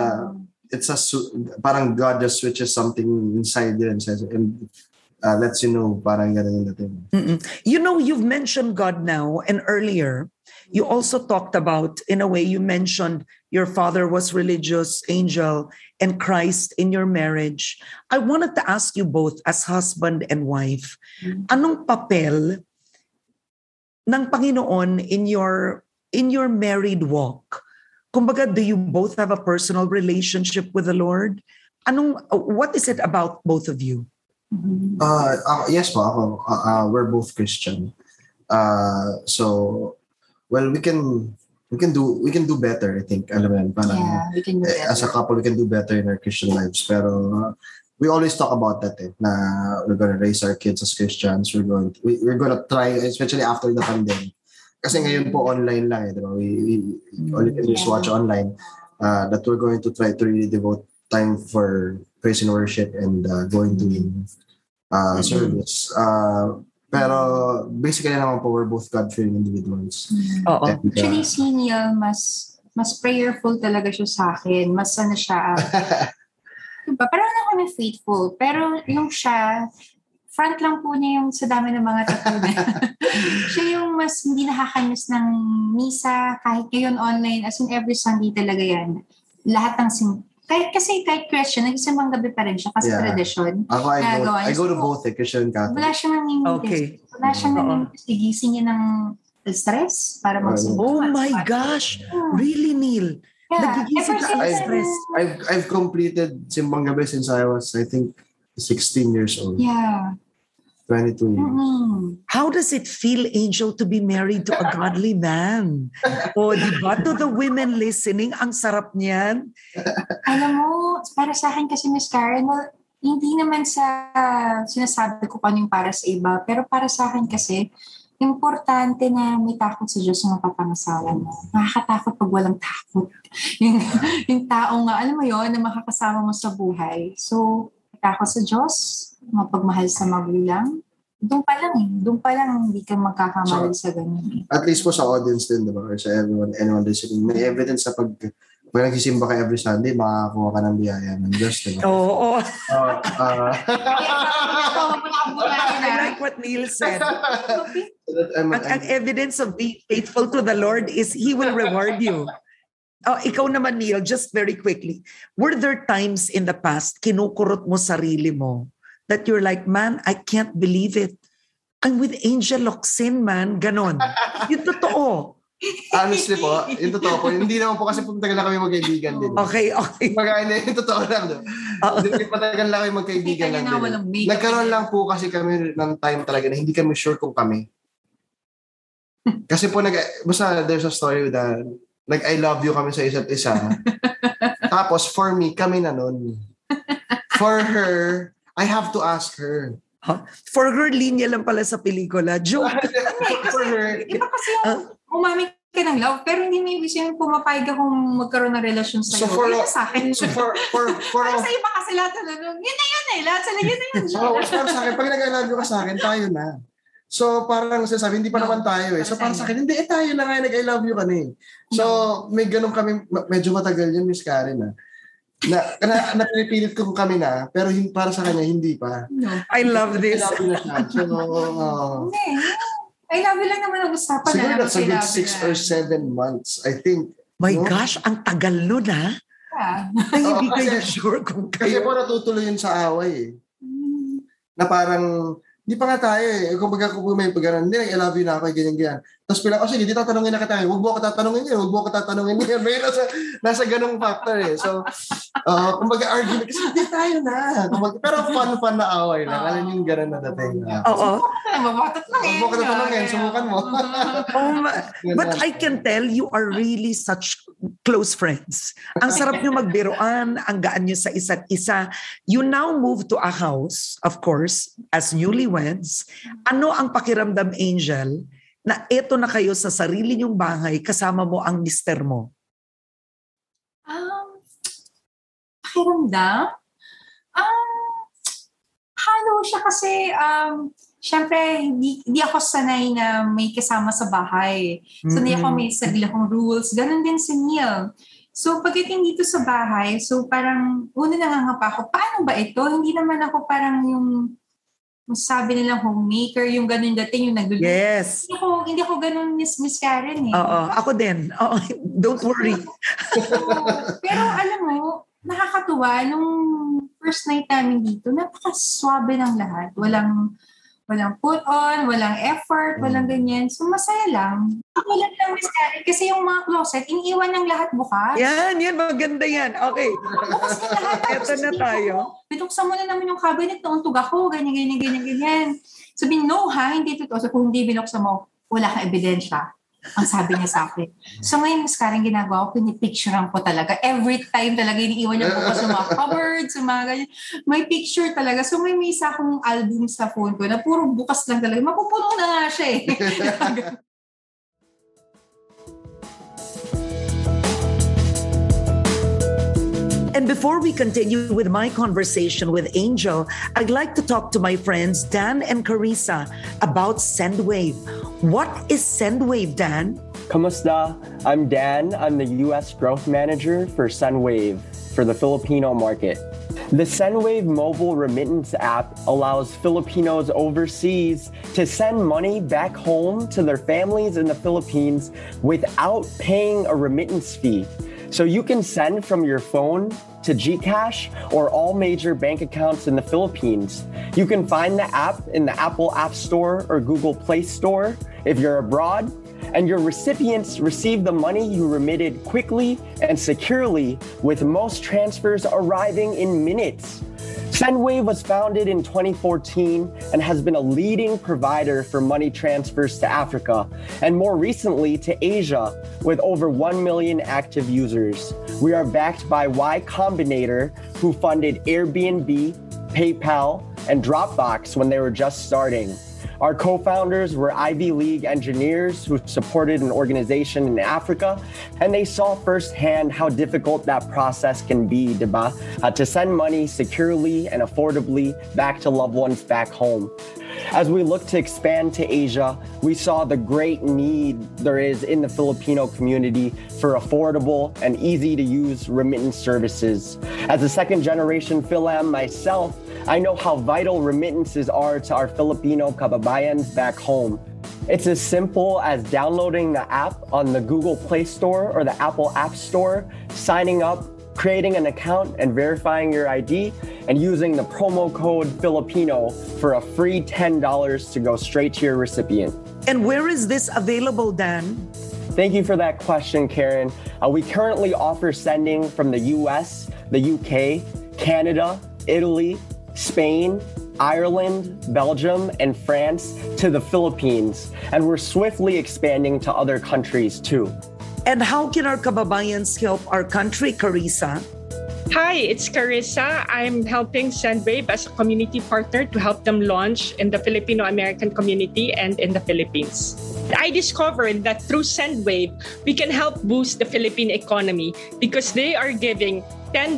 parang God just switches something inside you and says, and lets you know, parang ganun yung dating. You know, you've mentioned God now, and earlier, you also talked about, in a way, you mentioned your father was religious, Angel, and Christ in your marriage. I wanted to ask you both, as husband and wife, anong papel ng Panginoon in your married walk? Kumbaga, do you both have a personal relationship with the Lord? What is it about both of you? Yes po, ako. We're both Christian. So, well, we can do better, I think. Alam mo yan, parang, we can do better. As a couple, we can do better in our Christian lives. Pero we always talk about that, na we're gonna raise our kids as Christians. We're gonna try, especially after the pandemic. Kasi ngayon po online lang, diba? We only can just watch online. That we're going to try to really devote time for praise and worship and going to service. Pero basically naman po, we're both God-fearing individuals. Actually, si Neil, mas prayerful talaga siya sa akin. Mas siya, diba? Parang lang kami faithful. Pero yung siya, front lang po niya yung sa dami ng mga tattoo na. Siya yung mas hindi nakakamiss ng misa, kahit ngayon online, as in every Sunday talaga yan. Lahat ng kahit Christian, nagsisimang gabi pa rin siya kasi tradition. Ako, I go to both, Christian and Catholic. Wala siyang nangingitis. Wala siyang nangingitis. Gigising niya ng stress para magsimba. Oh my gosh! Really, Neil? Nagigising ka ng stress. I've completed simbang gabi since I was, I think, 16 years old. Yeah. 22 years. How does it feel, Angel, to be married to a godly man? Diba? To the women listening, ang sarap niyan. Alam mo, para sa akin kasi, Miss Karen, well, hindi naman sa sinasabi ko paano yung para sa iba, pero para sa akin kasi, importante na may takot sa Diyos yung mapapangasawa mo. Nakakatakot pag walang takot. yung taong, alam mo yon na makakasama mo sa buhay. So, takot sa Diyos, mapagmahal sa magulang, doon pa lang hindi ka magkakamali sa ganun. At least po sa audience din, diba? Or sa anyone listening, may evidence sa pag nagsisimba ka every Sunday, makakakuha ka ng biyaya ng Diyos, diba? Oo. I like what Neil said. Ang evidence of being faithful to the Lord is He will reward you. Ikaw naman, Neil, just very quickly. Were there times in the past, kinukurot mo sarili mo, that you're like, man, I can't believe it. I'm with Angel Locsin, man. Ganon. Yung totoo. Honestly po, yung totoo po, hindi naman po kasi pagtagal na kami magkaibigan din. Okay. Magkaibigan, yung totoo lang. Hindi patagal na kami magkaibigan lang din. Nagkaroon lang po kasi kami ng time talaga na hindi kami sure kung kami. Kasi po, basta there's a story that I love you kami sa isa't isa. Tapos, for me, kami na nun. For her, I have to ask her. For her, linya lang pala sa pelikula. Joke. For her. Iba kasi yung umami ka ng love, pero hindi may ibig sabihin pumapayag akong magkaroon ng relasyon sa'yo. So for sa akin. So for sa iba kasi lahat na yun na yun eh. Lahat sila yun na yun. So para sa akin, pag nag-I love you ka sa akin, tayo na. So parang sasabi, hindi pa naman tayo eh. So para sa akin, hindi tayo na nga nag-I love you ka na eh. So may ganun kami, medyo matagal yun, Miss Karen na pinipilit ko kami na, pero para sa kanya, hindi pa. No. I love this. I love you na siya. So, I love you lang naman ang usapan. Siguro that's a good 6 or 7 months, I think. My gosh, ang tagal nun ha? Ay, hindi kayo sure kung kayo. Kasi po natutuloy yun sa away eh. Na parang, hindi pa nga tayo eh. Kung may pag-aran, hindi, I love you na ako, ganyan. Tapos pila, sige, di tatanungin na kita. Huwag mo ako tatanungin yan. May nasa ganong factor eh. So, kumbaga argument, kasi hindi tayo na. Pero fun na away lang. Alam yung gano'n na dating. Oo. Mabatot lang eh. Huwag mo ka tatanungin, subukan mo. But I can tell you are really such close friends. Ang sarap nyo magbiruan, ang gaan nyo sa isa't isa. You now move to a house, of course, as newlyweds. Ano ang pakiramdam, Angel, na eto na kayo sa sarili nyong bahay, kasama mo ang mister mo? Pakiramdam? Halo siya kasi, syempre, hindi ako sanay na may kasama sa bahay. Sanay ako may sarili akong rules. Ganon din si Neil. So, pagdating dito sa bahay, so parang, una nangangapa ako, paano ba ito? Hindi naman ako parang yung sabi nilang homemaker, yung ganun dating, yung nagluluto. Yes. Hindi ako ganun, Miss Karen eh. Oo, ako din. Don't worry. Pero alam mo, nakakatuwa, nung first night namin dito, napaka-swabe ng lahat. Walang put on, walang effort, walang ganyan. So, masaya lang. Ako lang Miss Karen, kasi yung mga closet, iniiwan ng lahat bukas. Yan, maganda yan. Okay. Bukas na lahat. Eto na tayo. Bituksan mo na naman yung cabinet, nauntog ako, ganyan. Sabi, no ha, hindi totoo. So, kung hindi binuksan mo, wala kang ebidensya. Ang sabi niya sa akin. So ngayon, Miss Karen, ginagawa ko, pinipicturean ko talaga. Every time talaga, iniiwan niya po sa mga cupboards, sa mga ganyan. May picture talaga. So may isa akong album sa phone ko na puro bukas lang talaga. Mapupuno na nga siya eh. And before we continue with my conversation with Angel, I'd like to talk to my friends Dan and Carissa about Sendwave. What is Sendwave, Dan? Kamusta? I'm Dan. I'm the U.S. Growth Manager for Sendwave for the Filipino market. The Sendwave mobile remittance app allows Filipinos overseas to send money back home to their families in the Philippines without paying a remittance fee. So you can send from your phone to GCash or all major bank accounts in the Philippines. You can find the app in the Apple App Store or Google Play Store if you're abroad, and your recipients receive the money you remitted quickly and securely, with most transfers arriving in minutes. Sendwave was founded in 2014 and has been a leading provider for money transfers to Africa and more recently to Asia with over 1 million active users. We are backed by Y Combinator, who funded Airbnb, PayPal, and Dropbox when they were just starting. Our co-founders were Ivy League engineers who supported an organization in Africa, and they saw firsthand how difficult that process can be, diba? To send money securely and affordably back to loved ones back home. As we look to expand to Asia, we saw the great need there is in the Filipino community for affordable and easy-to-use remittance services. As a second-generation Philam myself, I know how vital remittances are to our Filipino kababayans back home. It's as simple as downloading the app on the Google Play Store or the Apple App Store, signing up, creating an account and verifying your ID, and using the promo code Filipino for a free $10 to go straight to your recipient. And where is this available, Dan? Thank you for that question, Karen. We currently offer sending from the US, the UK, Canada, Italy, Spain, Ireland, Belgium, and France to the Philippines, and we're swiftly expanding to other countries too. And how can our kababayans help our country, Carissa? Hi, it's Carissa. I'm helping Sendwave as a community partner to help them launch in the Filipino-American community and in the Philippines. I discovered that through Sendwave, we can help boost the Philippine economy because they are giving $10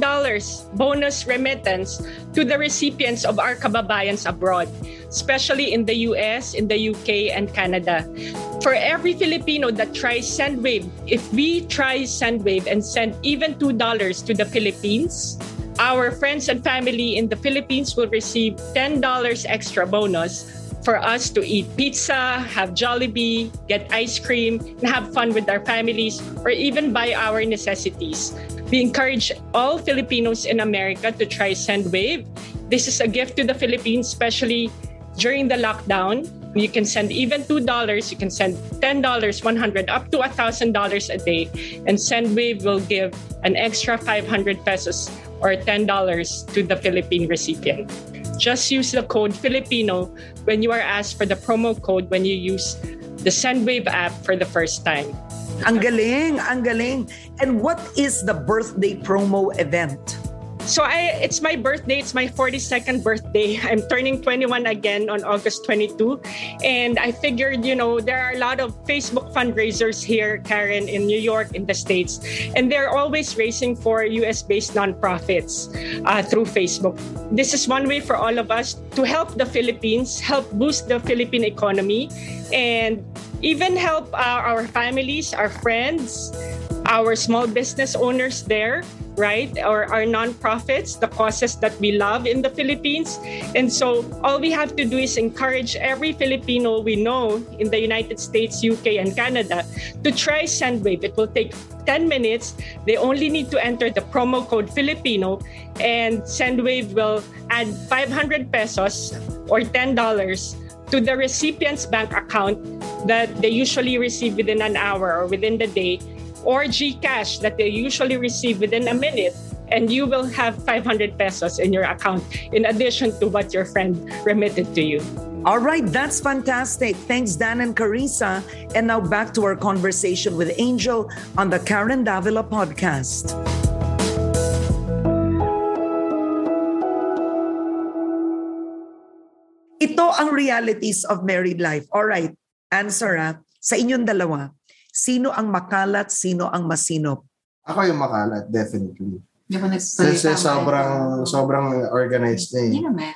bonus remittance to the recipients of our kababayans abroad, especially in the US, in the UK, and Canada. For every Filipino that tries Sendwave, if we try Sendwave and send even $2 to the Philippines, our friends and family in the Philippines will receive $10 extra bonus for us to eat pizza, have Jollibee, get ice cream, and have fun with our families, or even buy our necessities. We encourage all Filipinos in America to try Sendwave. This is a gift to the Philippines, especially during the lockdown. You can send even $2, you can send $10, $100, up to $1,000 a day. And Sendwave will give an extra 500 pesos or $10 to the Philippine recipient. Just use the code Filipino when you are asked for the promo code when you use the Sendwave app for the first time. Ang galing, ang galing. And what is the birthday promo event? So it's my birthday. It's my 42nd birthday. I'm turning 21 again on August 22. And I figured, there are a lot of Facebook fundraisers here, Karen, in New York, in the States. And they're always raising for US-based nonprofits through Facebook. This is one way for all of us to help the Philippines, help boost the Philippine economy, and even help our families, our friends, our small business owners there, right? Or our nonprofits, the causes that we love in the Philippines. And so all we have to do is encourage every Filipino we know in the United States, UK, and Canada to try SendWave. It will take 10 minutes. They only need to enter the promo code Filipino, and SendWave will add 500 pesos or $10 to the recipient's bank account that they usually receive within an hour or within the day, or GCash that they usually receive within a minute, and you will have 500 pesos in your account in addition to what your friend remitted to you. All right, that's fantastic. Thanks, Dan and Carissa. And now back to our conversation with Angel on the Karen Davila podcast. Ito ang realities of married life. All right, answer sa inyong dalawa. Sino ang makalat, sino ang masinop? Ako yung makalat, definitely. Hindi ko nagsasalita. Kasi sobrang organized na eh. Hindi naman.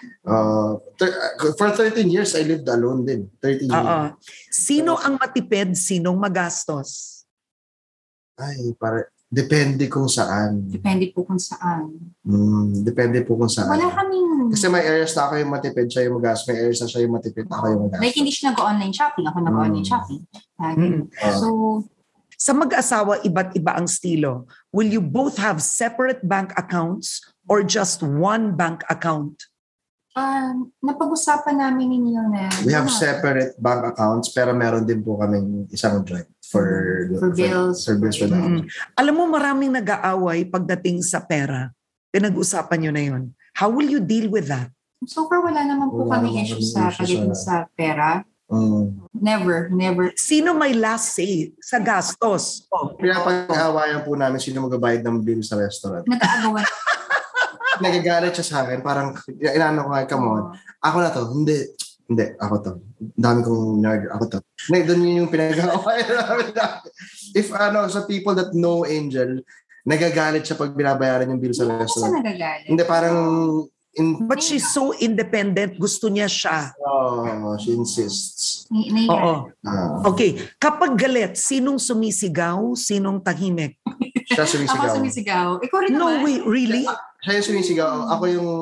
For 13 years, I lived alone din. 13 years. Sino ang matipid, sinong magastos? Ay, depende kung saan. Depende po kung saan. Depende po kung saan. Wala kaming... Kasi may areas na ako yung matipid, siya yung magastos. May areas na siya yung matipid, ako yung magastos. Like, hindi siya nag-online shopping. Ako nag-online shopping. So, sa mag-asawa, iba't iba ang estilo. Will you both have separate bank accounts or just one bank account? Napag-usapan namin ninyo na... We have separate bank accounts, pero meron din po kaming isang joint for bills. For bills for the house. Alam mo, maraming nag-aaway pagdating sa pera. Pinag-usapan nyo na yun. How will you deal with that? So far, wala naman po kami issues sa pagdating sa pera. Never. Sino may last say sa gastos? Pinapag-aawayan po namin sino magbabayad ng bill sa restaurant. Nag-aagawan. Nagagalit siya sa akin. Parang, inaano ko nga, come on. Ako na to. Hindi, ako to. Dami kong nerd. Ako to. Doon yun yung pinag-aawayan namin. If sa people that know Angel, nagagalit siya pag binabayaran yung bill sa restaurant. Kasi nagagalit. Hindi, parang... But she's so independent. Gusto niya siya. She insists. Oo. Okay. Kapag galit, sinong sumisigaw? Sinong tahimik? Siya sumisigaw. Ako sumisigaw. Ikaw rin No naman. way, really? Siya yung sumisigaw. Ako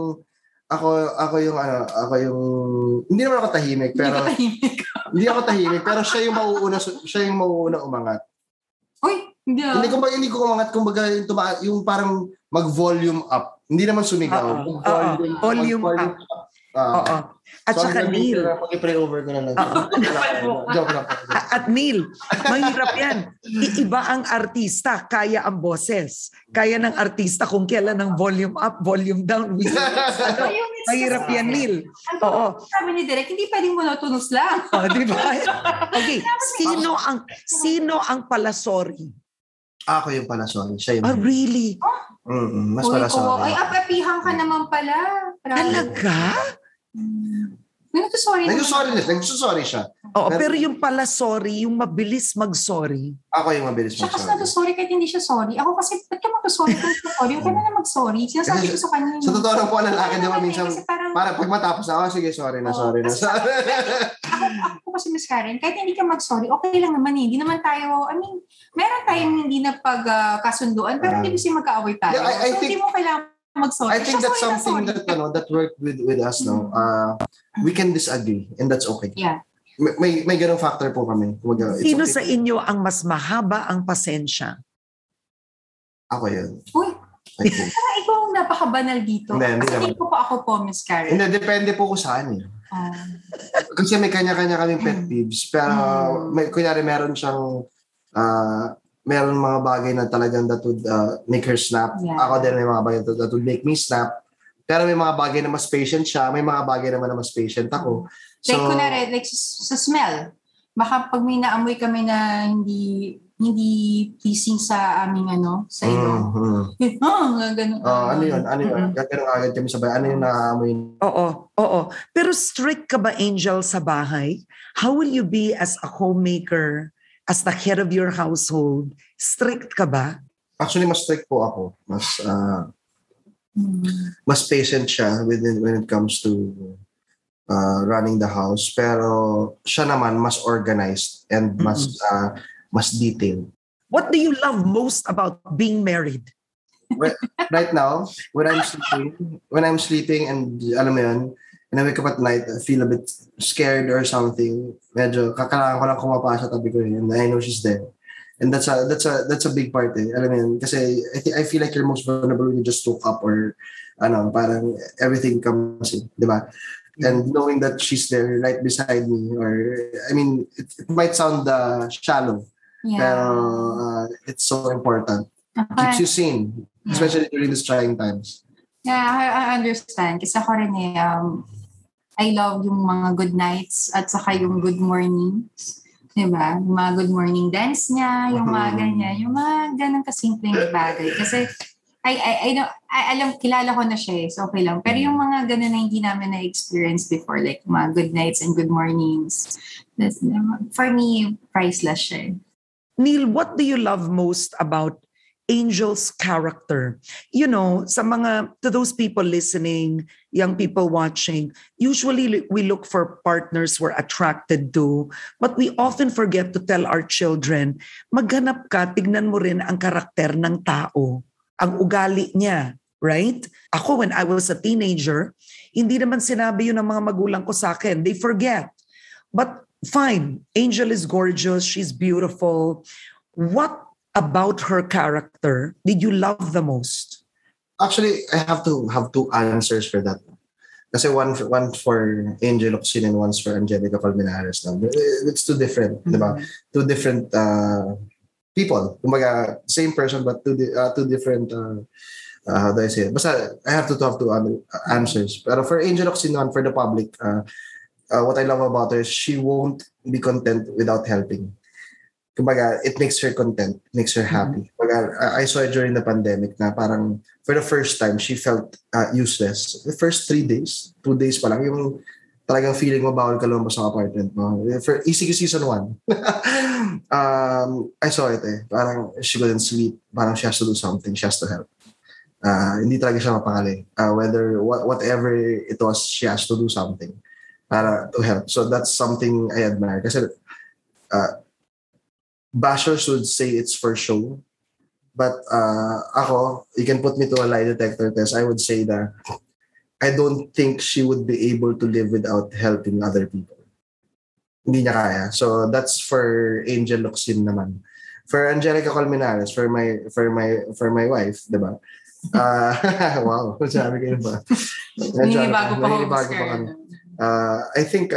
yung hindi naman ako tahimik, pero hindi ako tahimik, pero siya yung mauuna umangat. Uy, hindi ko umangat, kumbaga yung parang mag-volume up. Hindi naman sumigaw. Volume up. Oo. At saka Neil. Pag-pray over ko na lang. Joke lang. At Neil, mahirap yan. Iba ang artista, kaya ang boses. Kaya ng artista kung kailan ang volume up, volume down. Mahirap yan, Neil. Oo. Sabi ni Direk, hindi pwedeng monotonous lang. Di ba? Okay. Sino ang palasori? Ako yung palasori. Siya yung... Really? Mas palasori. Ay, apapihan ka naman pala. Talaga? Nagsusorry siya. Oo, pero yung pala sorry, yung mabilis mag-sorry. Ako yung mabilis mag-sorry. Siya kasi nag-sorry kahit hindi siya sorry. Ako kasi, ba't ka mag-sorry kung sorry? Huwag ka na mag-sorry. Sinasabi ko sa kanya. Sa totoo lang po ang lalaki, di ba minsan, para pag matapos na, sige, sorry na. Ako kasi Miss Karen, kahit hindi ka mag-sorry, okay lang naman eh. Hindi naman tayo, meron tayong hindi na pagkasunduan, pero hindi kasi magkaaway tayo. So, hindi mo kailangan mag-sorry. I think that's something that worked with us now. We can disagree and that's okay. Yeah. May ganung factor po kami. Sino sa inyo ang mas mahaba ang pasensya? Ako yun. Uy, parang ikaw ang napaka-banal dito. Hindi ko pa ako po, Miss Karen. Hindi, depende po kung saan eh. Kasi may kanya-kanya kaming pet peeves. Pero kunyari meron siyang meron mga bagay na talagang that would make her snap. Yeah. Ako din may mga bagay that would make me snap. Pero may mga bagay na mas patient siya. May mga bagay naman na mas patient ako. So, like, kunwari, like sa smell. Baka pag may naamoy kami na hindi hindi pleasing sa aming sa ilo. Ganun. Ano yun? Ganun agad kami sabay. Ano yung naaamoy? Oo. Pero strict ka ba, Angel, sa bahay? How will you be as a homemaker, as the head of your household? Strict ka ba? Actually, mas strict po ako. Mas patient siya when it comes to running the house. Pero siya naman mas organized and mas detailed. What do you love most about being married? Right now, when I'm sleeping and alam mo yun, and I wake up at night, I feel a bit scared or something. Medyo kailangan ko lang kumapa sa tabi ko and I know she's there. And that's a big part Alam mo yun, kasi I feel like you're most vulnerable when you just woke up or parang everything comes in, di ba? And knowing that she's there right beside me, or I mean, it might sound shallow, pero it's so important. Keeps you sane, especially during these trying times. Yeah, I understand. Kasi ako rin I love yung mga good nights at saka yung good mornings. Diba? Yung mga good morning dance niya, yung mga ganyan, yung mga ganang kasimpleng bagay. Kasi alam, kilala ko na siya so okay lang. Pero yung mga ganun na hindi namin na-experience before, like mga good nights and good mornings, for me, priceless siya. Neil, what do you love most about Angel's character? You know, to those people listening, young people watching, usually we look for partners we're attracted to, but we often forget to tell our children, maghanap ka, tignan mo rin ang karakter ng tao, ang ugali niya, right? Ako, when I was a teenager, hindi naman sinabi yun ng mga magulang ko sa akin. They forget. But fine, Angel is gorgeous, she's beautiful. What about her character did you love the most? Actually, I have two answers for that. Kasi one for Angel Locsin and one for Angelica Colmenares. It's two different, diba? Two different people. Kumbaga, same person but two different how do I say it? Basta, I have two answers. Pero for Angel Locsin, for the public, what I love about her is she won't be content without helping. Kumbaga, it makes her content, makes her happy. Kumbaga, I saw it during the pandemic na parang for the first time, she felt useless. The first 3 days, 2 days pa lang, yung talagang feeling mo bawal ka lumabas sa apartment mo. For ECQ season 1, I saw it Parang she couldn't sleep. Parang she has to do something. She has to help. Hindi talaga siya mapakali. Whatever it was, she has to do something para to help. So that's something I admire. Kasi bashers would say it's for show. But ako, you can put me to a lie detector test. I would say that I don't think she would be able to live without helping other people. Hindi niya kaya. So that's for Angel Locsin naman. For Angelica Colmenares, for my wife, diba? Wow, sabi kayo ba? Naninibago pa kami. I think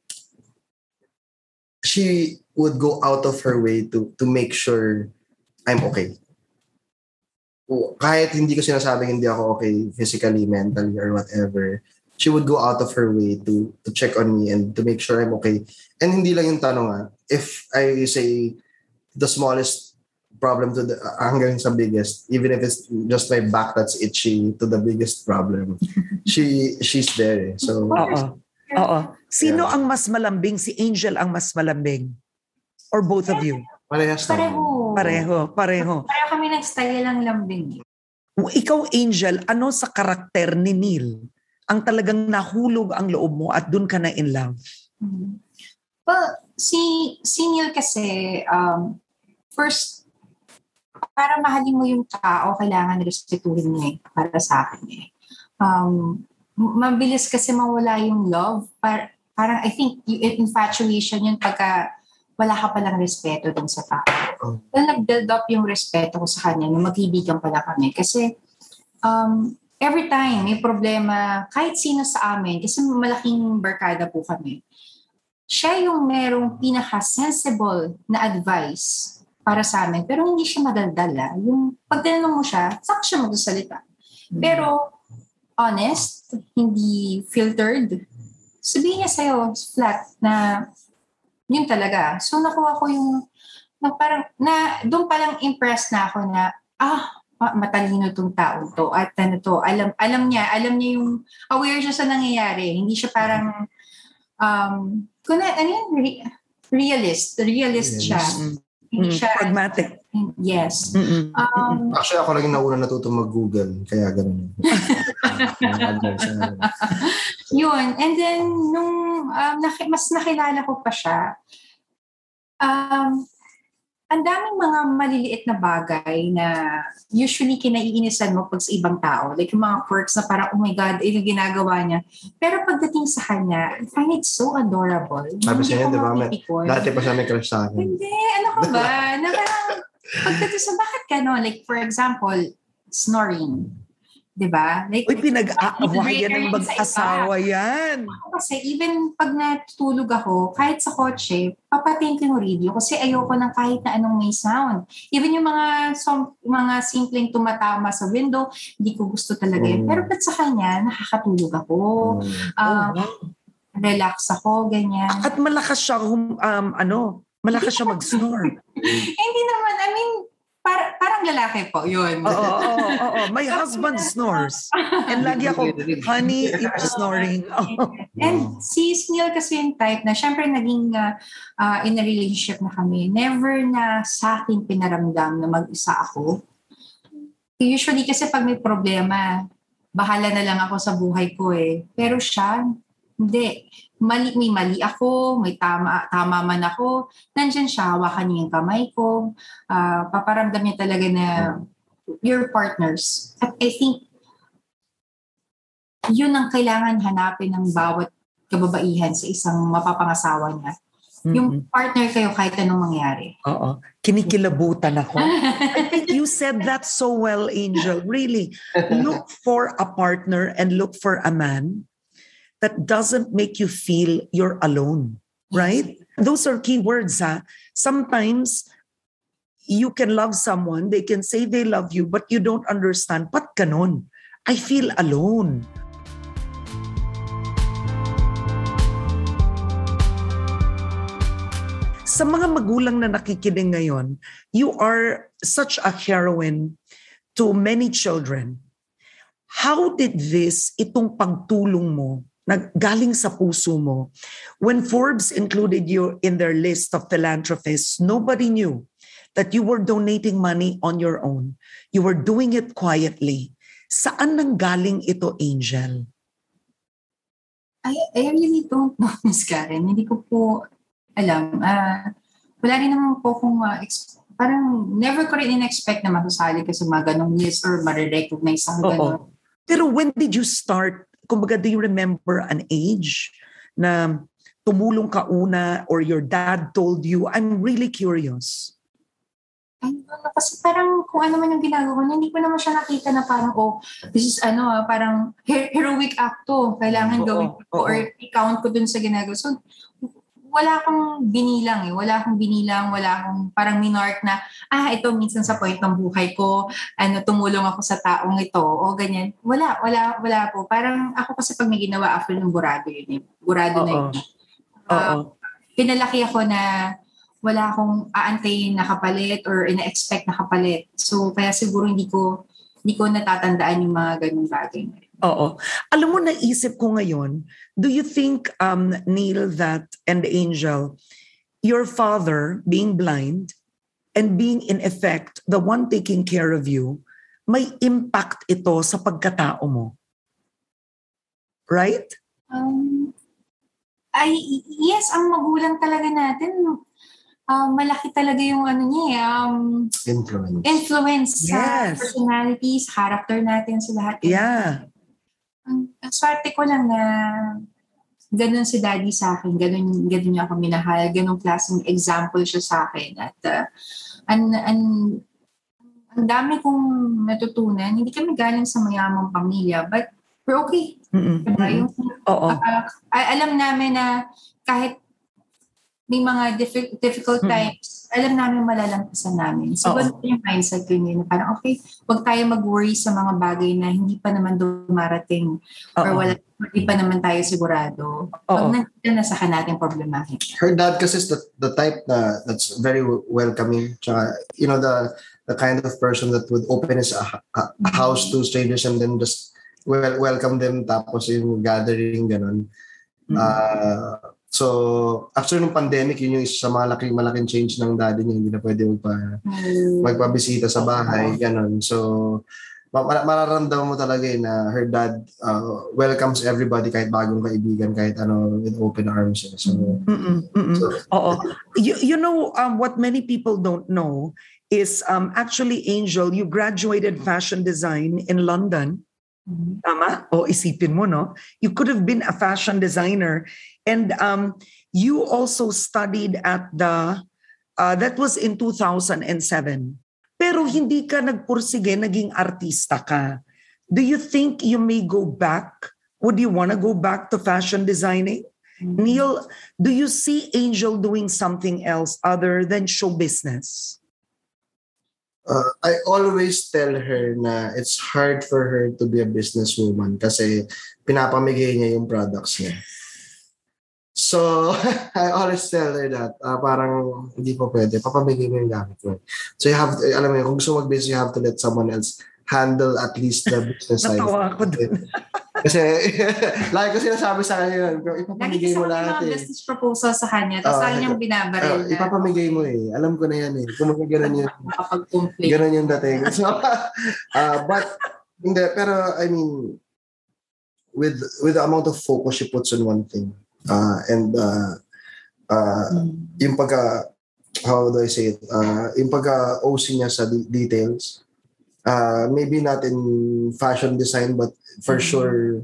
she would go out of her way to make sure I'm okay. Kahit hindi ko sinasabing hindi ako okay physically, mentally, or whatever, she would go out of her way to check on me and to make sure I'm okay. And hindi lang yung tanong if I say the smallest problem to hanggang sa biggest, even if it's just my back that's itchy to the biggest problem, she's there. So, Oo. Sino ang mas malambing? Si Angel ang mas malambing? Or both of you? Pareho. Pareho kami ng style ng lambing. Ikaw, Angel, ano sa karakter ni Neil ang talagang nahulog ang loob mo at dun ka na in love? Well, si Neil kasi, first, para mahalin mo yung tao, kailangan respetuhin niya para sa akin mabilis kasi mawala yung love. Parang I think infatuation yun pagka wala ka palang respeto dun sa tao. Well, nag-build up yung respeto ko sa kanya nung magkaibigan pala kami. Kasi every time may problema, kahit sino sa amin, kasi malaking barkada po kami, siya yung merong pinaka-sensible na advice para sa amin. Pero hindi siya madaldala. Yung pag tinanong mo siya, saka siya magsasalita. Pero honest, hindi filtered. Sabihin niya sa'yo, flat, na yun talaga. So nakuha ko yung doon palang impressed na ako na, matalino tong tao to at alam niya yung aware siya sa nangyayari, hindi siya parang realist siya. Hindi siya pragmatic. Yes. Actually ako lang yung nauna natutong mag-Google kaya ganun. Yun, and then nung mas nakilala ko pa siya, ang daming mga maliliit na bagay na usually kinaiinisan mo pag sa ibang tao. Like yung mga quirks na parang, oh my God, yung ginagawa niya. Pero pagdating sa kanya, I find it so adorable. Sabi siya niya, di ba? Dati pa siya may crush sa akin. Hindi, ano ka ba? Na parang, pagdating sa bakit gano'n? Like for example, snoring. Diba? Like, uy, pinag-aawayan ng mag-asawa yan. Kasi even pag natutulog ako, kahit sa kotse, papatayin ko yung radio kasi ayoko ng kahit na anong may sound. Even yung mga simpleng tumatama sa window, hindi ko gusto talaga yun. Pero ba't sa kanya, nakakatulog ako. Relax ako, ganyan. At malakas siya, malakas siya mag-snore. Hindi naman, I mean, parang lalaki po, yun. Oo. My husband snores. And lagi ako, honey, you're snoring. And si Neil kasi yung type na, syempre naging in a relationship na kami, never na sa akin pinaramdam na mag-isa ako. Usually kasi pag may problema, bahala na lang ako sa buhay ko eh. Pero siya, hindi. May mali ako, may tama man ako, nandyan siya, hawakan niya yung kamay ko, paparamdam niya talaga na your partners. At I think, yun ang kailangan hanapin ng bawat kababaihan sa isang mapapangasawa niya. Yung partner kayo kahit anong mangyari. Oo. Kinikilabutan ako. I think you said that so well, Angel. Really. Look for a partner and look for a man that doesn't make you feel you're alone, right? Those are key words, ha? Sometimes you can love someone, they can say they love you, but you don't understand. Ba't ganon? I feel alone. Sa mga magulang na nakikinig ngayon, you are such a heroine to many children. How did itong pagtulong mo, galing sa puso mo, when Forbes included you in their list of philanthropists, nobody knew that you were donating money on your own. You were doing it quietly. Saan nanggaling ito, Angel? I really don't know, Ms. Karen. Hindi ko po alam. Wala rin naman po kung parang never ko rin in-expect na masasali ka sa mga ganong list or marirecognize sa ganon. Pero when did you start? Kumbaga, do you remember an age na tumulong ka una or your dad told you? I'm really curious. Kasi parang kung ano man yung ginagawa niya, hindi ko naman siya nakita na parang, this is parang heroic act to. Kailangan gawin ko or i-count ko dun sa ginagawa. So, wala akong binilang. Wala akong parang minark na, ito minsan sa point ng buhay ko, tumulong ako sa taong ito, o ganyan. Wala po. Parang ako kasi pag may ginawa, after ng burado yun. Burado na yun. Pinalaki ako na wala akong aantayin na kapalit or ina-expect na kapalit. So, kaya siguro hindi ko natatandaan yung mga ganung bagay. Oo. Alam mo, naisip ko ngayon, do you think, Neil, and Angel, your father being blind and being in effect the one taking care of you, may impact ito sa pagkatao mo? Right? Yes, ang magulang talaga natin, malaki talaga yung influence sa personalities, character natin sa lahat. Yeah. Ang swerte ko lang na ganun si daddy sa akin, ganun niya ako minahal, ganun klaseng example siya sa akin. At ang dami kong natutunan. Hindi kami galing sa mayamang pamilya, but we're okay. Diba? Alam namin na kahit may mga difficult times, alam namin malalampasan namin. So, ganun yung mindset ko yun. Parang, okay, huwag tayo mag-worry sa mga bagay na hindi pa naman dumarating or hindi pa naman tayo sigurado. Pag nandito na, saka natin problemahin. Her dad kasi is the type na that's very welcoming. Tsaka, you know, the kind of person that would open his house to strangers and then just welcome them, tapos yung gathering, ganun. So, after nung pandemic, yun yung isa sa malaking change ng daddy niya. Hindi na pwede magpabisita sa bahay. Ganun. So, mararamdaman mo talaga na her dad welcomes everybody, kahit bagong kaibigan, kahit with open arms. So, You know, what many people don't know is actually, Angel, you graduated fashion design in London. Tama? O isipin mo, no? You could have been a fashion designer. And you also studied at that was in 2007. Pero hindi ka nagpursige, naging artista ka. Do you think you may go back? Would you want to go back to fashion designing? Neil, do you see Angel doing something else other than show business? I always tell her na it's hard for her to be a businesswoman kasi pinapamigay niya yung products niya. So, I always tell her that parang hindi po pwede. Papamigay mo yung gamit mo. So, you have to, alam mo, kung gusto mag-business, you have to let someone else handle at least the business side. Natawa ako dun. Kasi, lagi ko sinasabi sa kanya, ipapamigay mo lahat mga business proposal sa kanya, tapos lagi niyang binabaril na. Ipapamigay mo Alam ko na yan Kung gano'n yun. Gano'n yung dating. So, but, hindi, pero, I mean, with the amount of focus she puts on one thing, and yung how do I say it? Yung pagka-OC niya sa details, maybe not in fashion design, but for sure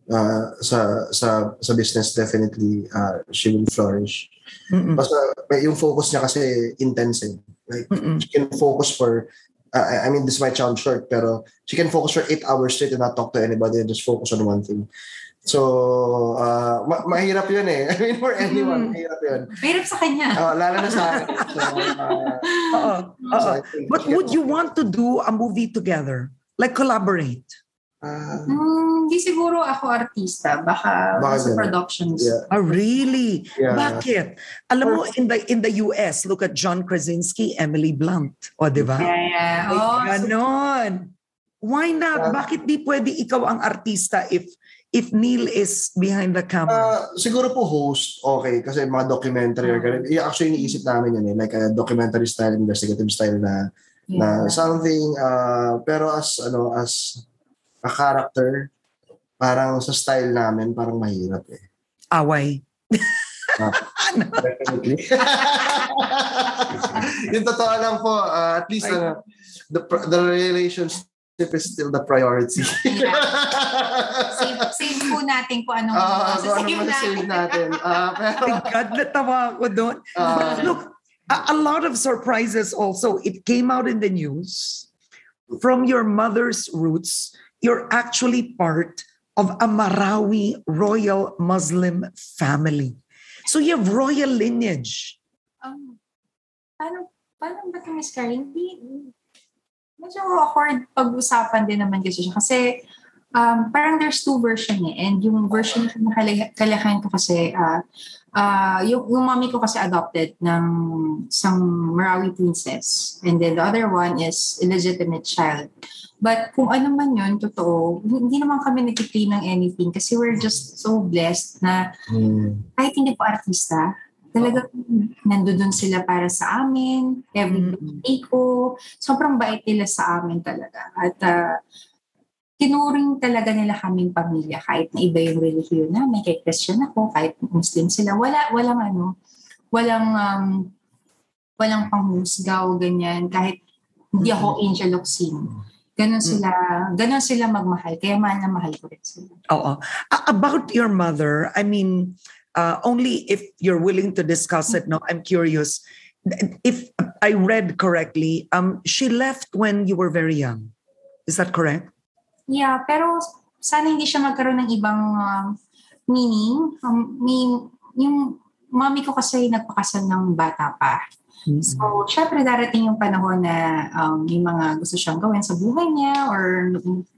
sa business, definitely she will flourish. Basta yung focus niya kasi intense. Like she can focus for I mean, this might sound short, pero she can focus for 8 hours straight and not talk to anybody and just focus on one thing. So, mahirap yun I mean, for anyone, mahirap yun. Mahirap sa kanya. Lalo na sa akin. So, But would you want to do a movie together? Like collaborate? Hindi siguro ako artista. Baka sa productions. Yeah. Really? Yeah. Bakit? Alam mo, in the US, look at John Krasinski, Emily Blunt. O, di ba? Yeah. Ganon. Why not? Bakit di pwede ikaw ang artista if Neil is behind the camera? Siguro po host, okay. Kasi mga documentary or ganun. Actually, iniisip namin yun like a documentary style, investigative style na something. Pero as a character, parang sa style namin, parang mahirap Away. Definitely. Yung totoo lang po, at least the relationship is still the priority. Save po natin kung anong save natin. Pero, God, natawa ako doon. But look, a lot of surprises also. It came out in the news. From your mother's roots, you're actually part of a Marawi royal Muslim family. So you have royal lineage. Paano ba ito, Miss Karen? Medyo awkward pag-usapan din naman kasi siya. Kasi parang there's two version and yung version na kalakayan ko kasi yung mommy ko kasi adopted ng isang Marawi princess and then the other one is illegitimate child. But kung ano man yun, totoo, hindi naman kami nag-claim ng anything kasi we're just so blessed na kahit hindi po artista, talaga nandoon sila para sa amin, every day ko. Sobrang bait nila sa amin talaga. At tinuring talaga nila kaming pamilya kahit na iba yung relihiyon namin. Kahit Christian ako, kahit Muslim sila. Walang panghusgaw, ganyan. Kahit hindi ako angel of sin. Ganon sila magmahal. Kaya mahal na mahal ko rin sila. About your mother, I mean, only if you're willing to discuss it. No, I'm curious. If I read correctly, she left when you were very young. Is that correct? Yeah, pero sana hindi siya magkaroon ng ibang meaning. Yung mommy ko kasi nagpakasal ng bata pa. So, syempre darating yung panahon na may mga gusto siyang gawin sa buhay niya or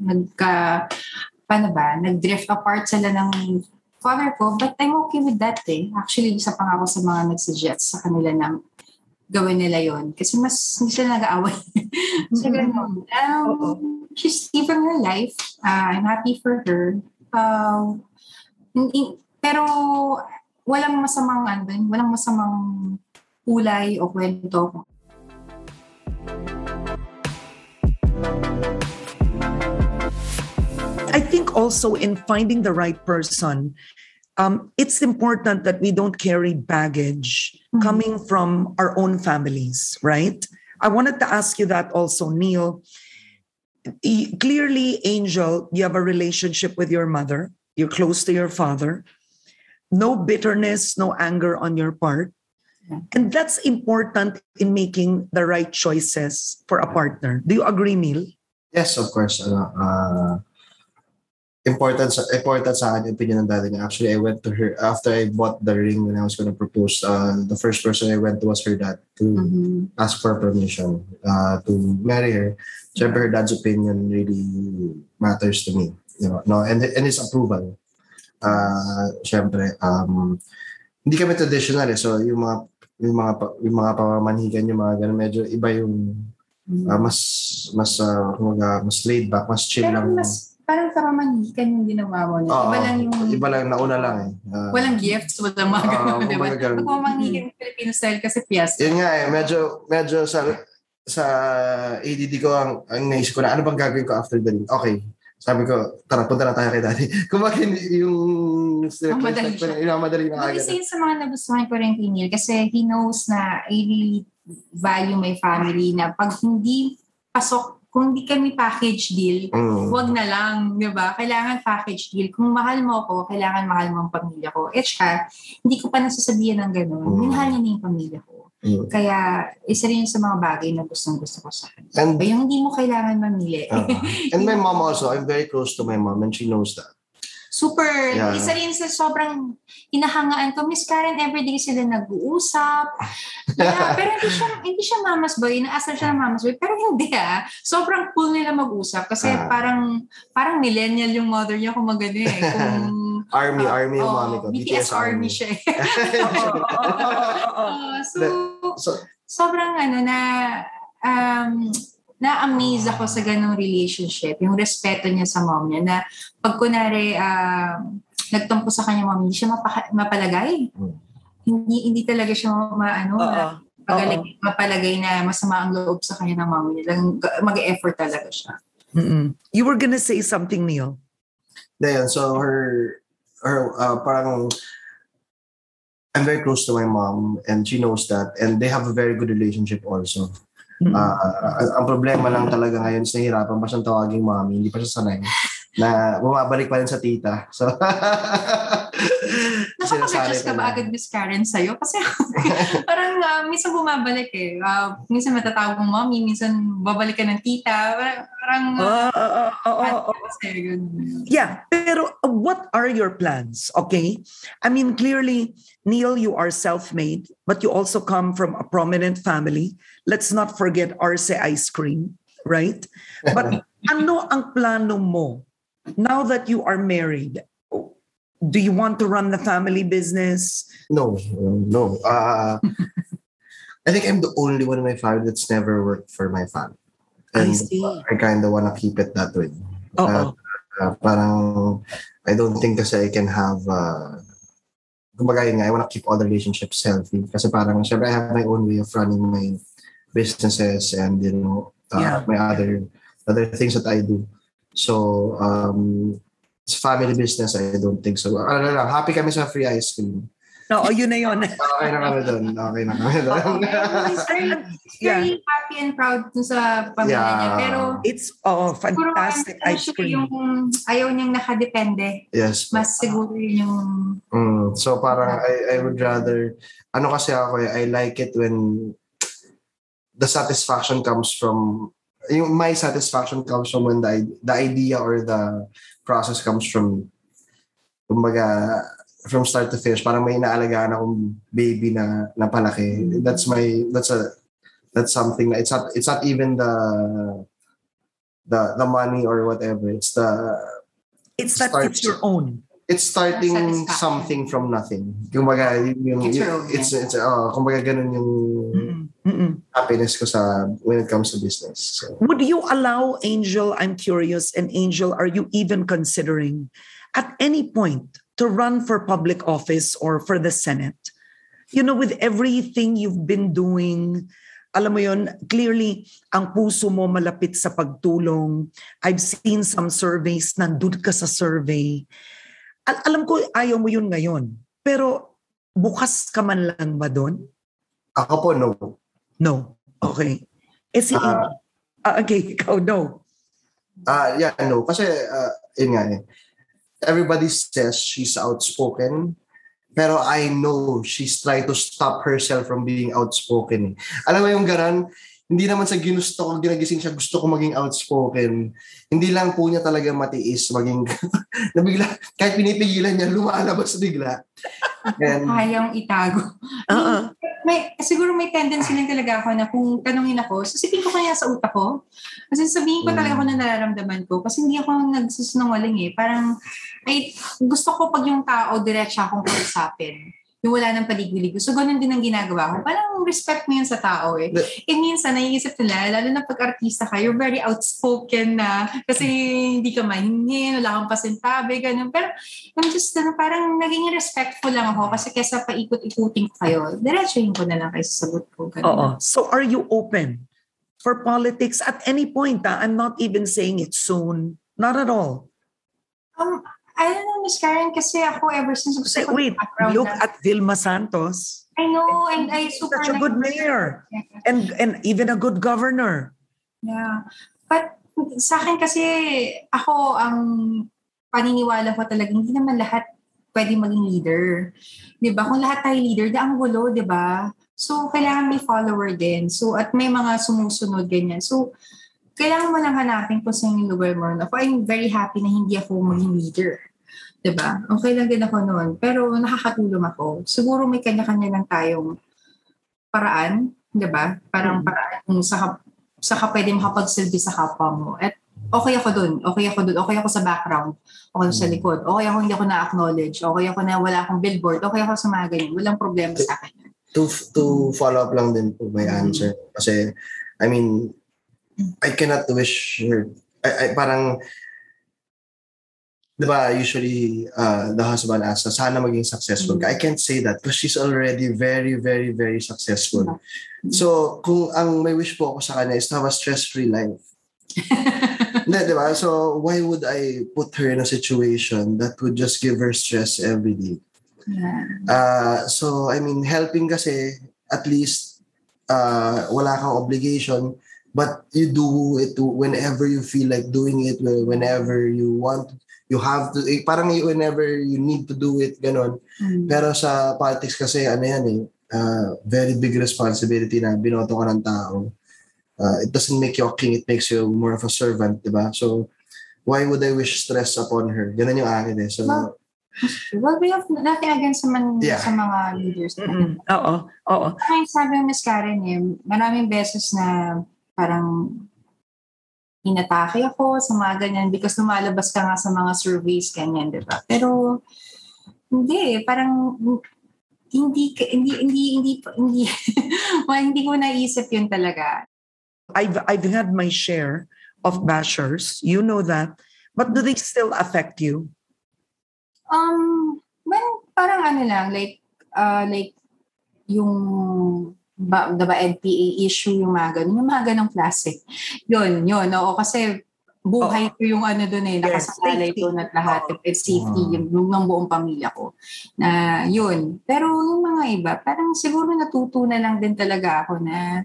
nag-drift apart sila ng father ko. But I'm okay with that Actually, isa pa nga ako sa mga nag-suggest sa kanila na gawin nila yon kasi mas hindi sila nag-aaway. So, ganun. She's living her life. I'm happy for her. Pero walang masamang kulay o kwento. I think also in finding the right person, it's important that we don't carry baggage coming from our own families, right? I wanted to ask you that also, Neil. Clearly, Angel, you have a relationship with your mother. You're close to your father. No bitterness, no anger on your part. And that's important in making the right choices for a partner. Do you agree, Neil? Yes, of course. Important sa akin yung opinion ng daddy niya. Actually, I went to her after I bought the ring when I was going to propose. The first person I went to was her dad to ask for permission to marry her. Siyempre, her dad's opinion really matters to me. And his approval. Siyempre, hindi kami traditional so yung mga pamamanhikan, yung mga ganun, medyo iba yung mas laid back, mas chill lang. Parang pamamanhikan yung ginawa mo. Iba lang, nauna lang walang gifts, walang mga ganun, diba? Pag pamamanhikan yung Filipino style kasi fiesta. Yun nga medyo sa ADD ko ang naisip ko na ano bang gagawin ko after the ring. Okay. Sabi ko, tara, punta na tayo kay daddy. Kumakin yung madali na agad. Isa yun sa mga nagustuhan ko rin kay Neil kasi he knows na I really value my family na pag hindi pasok, kung hindi kami package deal, wag na lang, di ba? Kailangan package deal. Kung mahal mo ako, kailangan mahal mo ang pamilya ko. Siya, hindi ko pa nasasabihan ng gano'n. Minahal niya na yung pamilya ko. Kaya, isa rin sa mga bagay na gustong-gusto ko sa kanya. Yung hindi mo kailangan mamili. And my mom also, I'm very close to my mom and she knows that. Super. Yeah. Isa rin sa sobrang hinahangaan ko. Miss Karen, everyday sila nag-uusap. Yeah, pero hindi siya mama's boy. Inaasar siya ng mama's boy. Pero hindi sobrang cool nila mag-usap. Kasi parang millennial yung mother niya kung magano Kung, Army yung mommy ko. BTS Army siya. So, sobrang na-amaze ako sa ganong relationship. Yung respeto niya sa mom niya na pag kunwari nagtumpo sa kanya mom, hindi siya mapalagay. Hindi talaga siya mapalagay na masama ang loob sa kanya ng mom niya. Mag-effort talaga siya. You were gonna say something, Neil. Yeah, so her parang I'm very close to my mom and she knows that and they have a very good relationship also. Ang problema lang talaga ngayon is nahihirapan pa siyang tawaging mommy, hindi pa siya sanay na bumabalik pa rin sa tita. So nakapag-adjust ka ba agad, Miss Karen, sa'yo? Kasi parang minsan bumabalik minsan matatawag mong mommy, minsan babalik ka ng tita. Parang yeah, pero what are your plans? Okay? I mean, clearly, Neil, you are self-made, but you also come from a prominent family. Let's not forget Arce Ice Cream, right? But ano ang plano mo now that you are married? Do you want to run the family business? No. I think I'm the only one in my family that's never worked for my family. And I see. I kind of want to keep it that way. Parang, I don't think kasi I can have, kumbaga yun nga, I want to keep all the relationships healthy. Kasi parang, syempre, I have my own way of running my businesses and, my other things that I do. So, it's family business, I don't think so. Happy kami sa free ice cream. Oo, yun na yun. Okay na kami doon. He's very happy and proud sa pamilya niya. Pero it's fantastic ice cream. Yung ayaw niyang nakadepende. Yes. Mas siguro yung... So parang I would rather... kasi ako I like it when the satisfaction comes from... my satisfaction comes from when the idea or the process comes from... Kumbaga... from start to finish. Parang may inaalagaan akong baby na palaki. That's something na it's not even the money or whatever. It's your own. It's starting something from nothing. Kumbaga, kumbaga ganun yung happiness ko when it comes to business. So. Would you allow Angel, I'm curious, and Angel, are you even considering at any point to run for public office or for the Senate? With everything you've been doing, alam mo yun, clearly, ang puso mo malapit sa pagtulong. I've seen some surveys, nandun ka sa survey. Alam ko, ayaw mo yun ngayon. Pero, bukas ka man lang ba doon? Ako po, no. No. Okay. Si okay, ikaw, no. Yeah, no. Kasi, yun nga eh. Everybody says she's outspoken. Pero I know she's trying to stop herself from being outspoken. Alam mo yung ganon, hindi naman sa ginusto ko, ginagising siya, gusto ko maging outspoken. Hindi lang po niya talaga matiis maging, nabigla, kahit pinipigilan niya, lumalabas bigla. Kayang itago. Siguro may tendency lang talaga ako na kung tanungin ako, sasipin ko kaya sa utak ko. Kasi sabihin ko talaga kung nararamdaman ko. Kasi hindi ako nagsusunungaling eh. Parang, gusto ko pag yung tao, diretsa akong kausapin. Yung wala ng paligid-ligo. So, ganun din ang ginagawa ko. Parang respect mo yun sa tao eh. Minsan, naiisip nila, lalo na pag-artista ka, you're very outspoken na kasi hindi ka mahingin, wala kang pasintabi, ganun. Pero, parang naging respectful lang ako kasi kesa paikot-ikutin ko kayo, diretsuhin ko na lang kayo sa sagot ko. Ganun. Oo. So, are you open for politics at any point? I'm not even saying it soon. Not at all. I don't know, Miss Karen, kasi ako ever since... Wait, look at Vilma Santos. I know, and I super... Such a good mayor. And even a good governor. Yeah. But sa akin kasi, ako, ang paniniwala ko talaga, hindi naman lahat pwede maging leader. Diba? Kung lahat tayo leader, ang gulo, diba? So, kailangan may follower din. So, at may mga sumusunod, ganyan. So, kailangan mo lang hanapin kung saan yung lugar mo. Ako, I'm very happy na hindi ako maging leader. Diba? Okay lang din ako noon. Pero nakakatulong ako. Siguro may kanya-kanya lang tayong paraan. Diba? Parang paraan kung saka pwede makapagsilbi sa kapwa mo. At okay ako dun. Okay ako sa background. Okay ako sa likod. Okay ako hindi ako na-acknowledge. Okay ako na wala akong billboard. Okay ako sa mga ganyan. Walang problema sa akin. To follow up lang din po my answer. Kasi, I mean, I cannot wish her. I parang, diba, usually the husband asks, sana maging successful ka. I can't say that because she's already very, very, very successful. So, kung ang may wish po ako sa kanya is to have a stress-free life. Diba? So, why would I put her in a situation that would just give her stress every day? So, I mean, helping kasi, at least, wala kang obligation, but you do it whenever you feel like doing it, whenever you want. You have to, parang whenever you need to do it, ganon. Pero sa politics kasi, very big responsibility na binoto ka ng tao. It doesn't make you a king, it makes you more of a servant, diba? So, why would I wish stress upon her? Ganon yung akin eh. So, well, we have nothing against sa mga leaders. Oo. Ay, sabi ng Ms. Karen maraming beses na parang inatake ako sa mga ganyan because lumalabas ka nga sa mga surveys ganyan, di ba? Pero hindi, parang hindi hindi ko naisip yun talaga. I've had my share of bashers, you know that, but do they still affect you? Well, parang lang, like yung diba NPA issue, yung mga ganong klase. Yun, oo, kasi buhay ko yung doon nakasalalay ko na lahat, safety, yung ng buong pamilya ko. Na yun. Pero yung mga iba, parang siguro natuto na lang din talaga ako na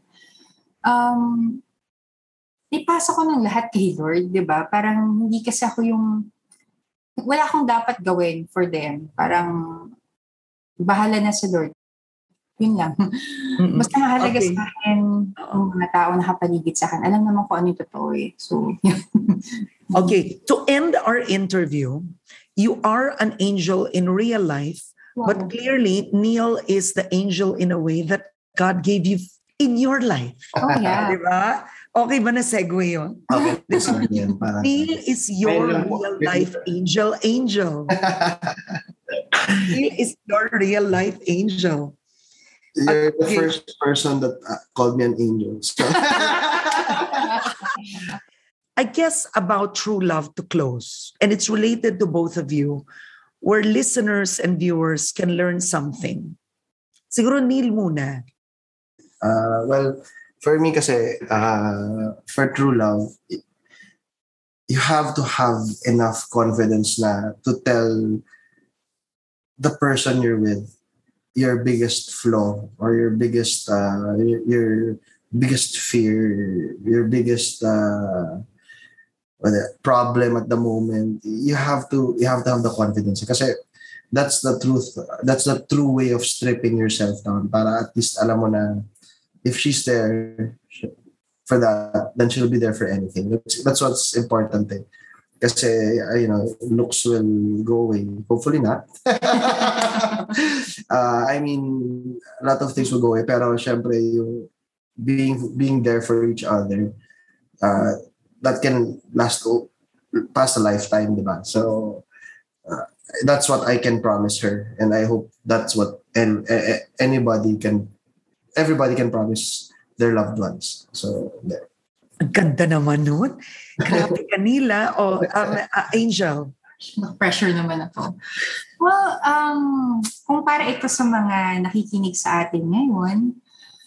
ipasa ko ng lahat kay Lord, diba? Parang hindi kasi ako wala akong dapat gawin for them. Parang bahala na si Lord. Yun lang. Basta mahalaga sa akin yung mga tao nakapaligid sa akin. Alam naman kung ano yung totoo eh. So, okay. To end our interview, You are an angel in real life, but clearly Neil is the angel in a way that God gave you in your life. Oh, yeah. Diba? Okay ba na segue yun? Okay, this one yan. Neil is your real life angel. Neil is your real life angel. You're the first person that called me an angel. So. I guess about true love to close, and it's related to both of you, where listeners and viewers can learn something. Siguro Neil muna. Well, for me kasi, for true love, you have to have enough confidence na to tell the person you're with your biggest flaw or your biggest fear, your biggest problem at the moment. You have to have the confidence kasi that's the truth. That's the true way of stripping yourself down. Para at least alam mo na if she's there for that, then she'll be there for anything. That's what's important. Kasi looks will go away. Hopefully not. I mean, a lot of things will go away. Pero syempre, yung being there for each other, that can last past a lifetime, diba? So that's what I can promise her, and I hope that's what everybody can promise their loved ones. So there. Ang ganda naman nun. Grabe kanila. Angel. Pressure naman ako. Well, kung para ito sa mga nakikinig sa atin ngayon,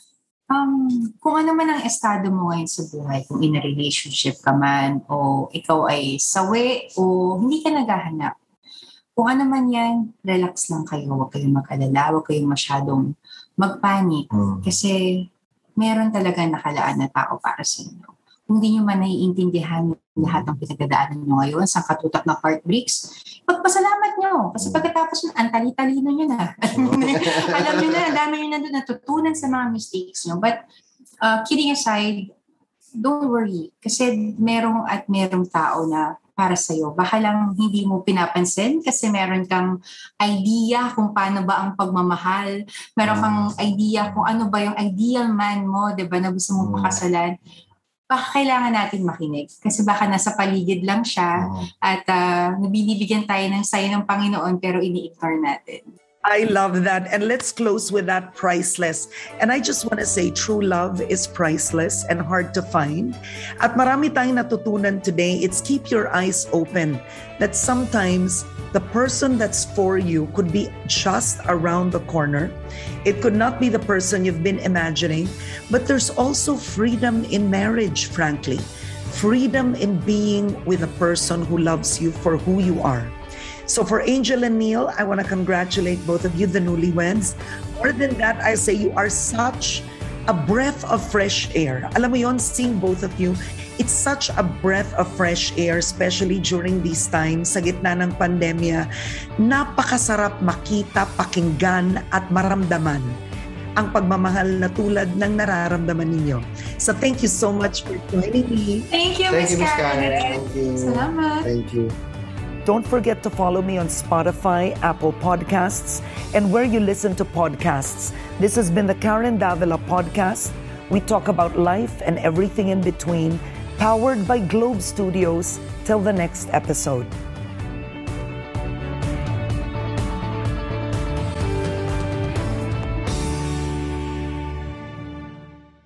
kung ano man ang estado mo ngayon sa buhay, kung in a relationship ka man, o ikaw ay sawi, o hindi ka naghahanap, kung ano man yan, relax lang kayo. Huwag kayong mag-alala, huwag kayong masyadong magpanik. Kasi meron talaga nakalaan na tao para sa inyo. Kung hindi nyo man naiintindihan lahat ng pinagdadaanan nyo ngayon sa katutak ng heartbreaks, pagpasalamat nyo. Kasi pagkatapos ang tali-talino nyo na. Alam nyo na, dami nyo na doon natutunan sa mga mistakes nyo. But kidding aside, don't worry. Kasi merong tao na para sa'yo. Baka lang hindi mo pinapansin kasi meron kang idea kung paano ba ang pagmamahal. Meron kang idea kung ano ba yung ideal man mo, diba, na gusto mong pakasalan. Baka kailangan natin makinig kasi baka nasa paligid lang siya at nabibigyan tayo ng sayo ng Panginoon pero ini-ignore natin. I love that. And let's close with that priceless. And I just want to say true love is priceless and hard to find. At marami tayong natutunan today. It's keep your eyes open that sometimes the person that's for you could be just around the corner. It could not be the person you've been imagining, but there's also freedom in marriage, frankly. Freedom in being with a person who loves you for who you are. So for Angel and Neil, I want to congratulate both of you, the newlyweds. More than that, I say you are such a breath of fresh air. Alam mo yon, seeing both of you, it's such a breath of fresh air, especially during these times, sa gitna ng pandemya. Napakasarap makita, pakinggan, at maramdaman ang pagmamahal na tulad ng nararamdaman ninyo. So thank you so much for joining me. Thank you, Miss Karen. Thank you. Salamat. Thank you. Don't forget to follow me on Spotify, Apple Podcasts, and where you listen to podcasts. This has been the Karen Davila Podcast. We talk about life and everything in between, powered by Globe Studios. Till the next episode.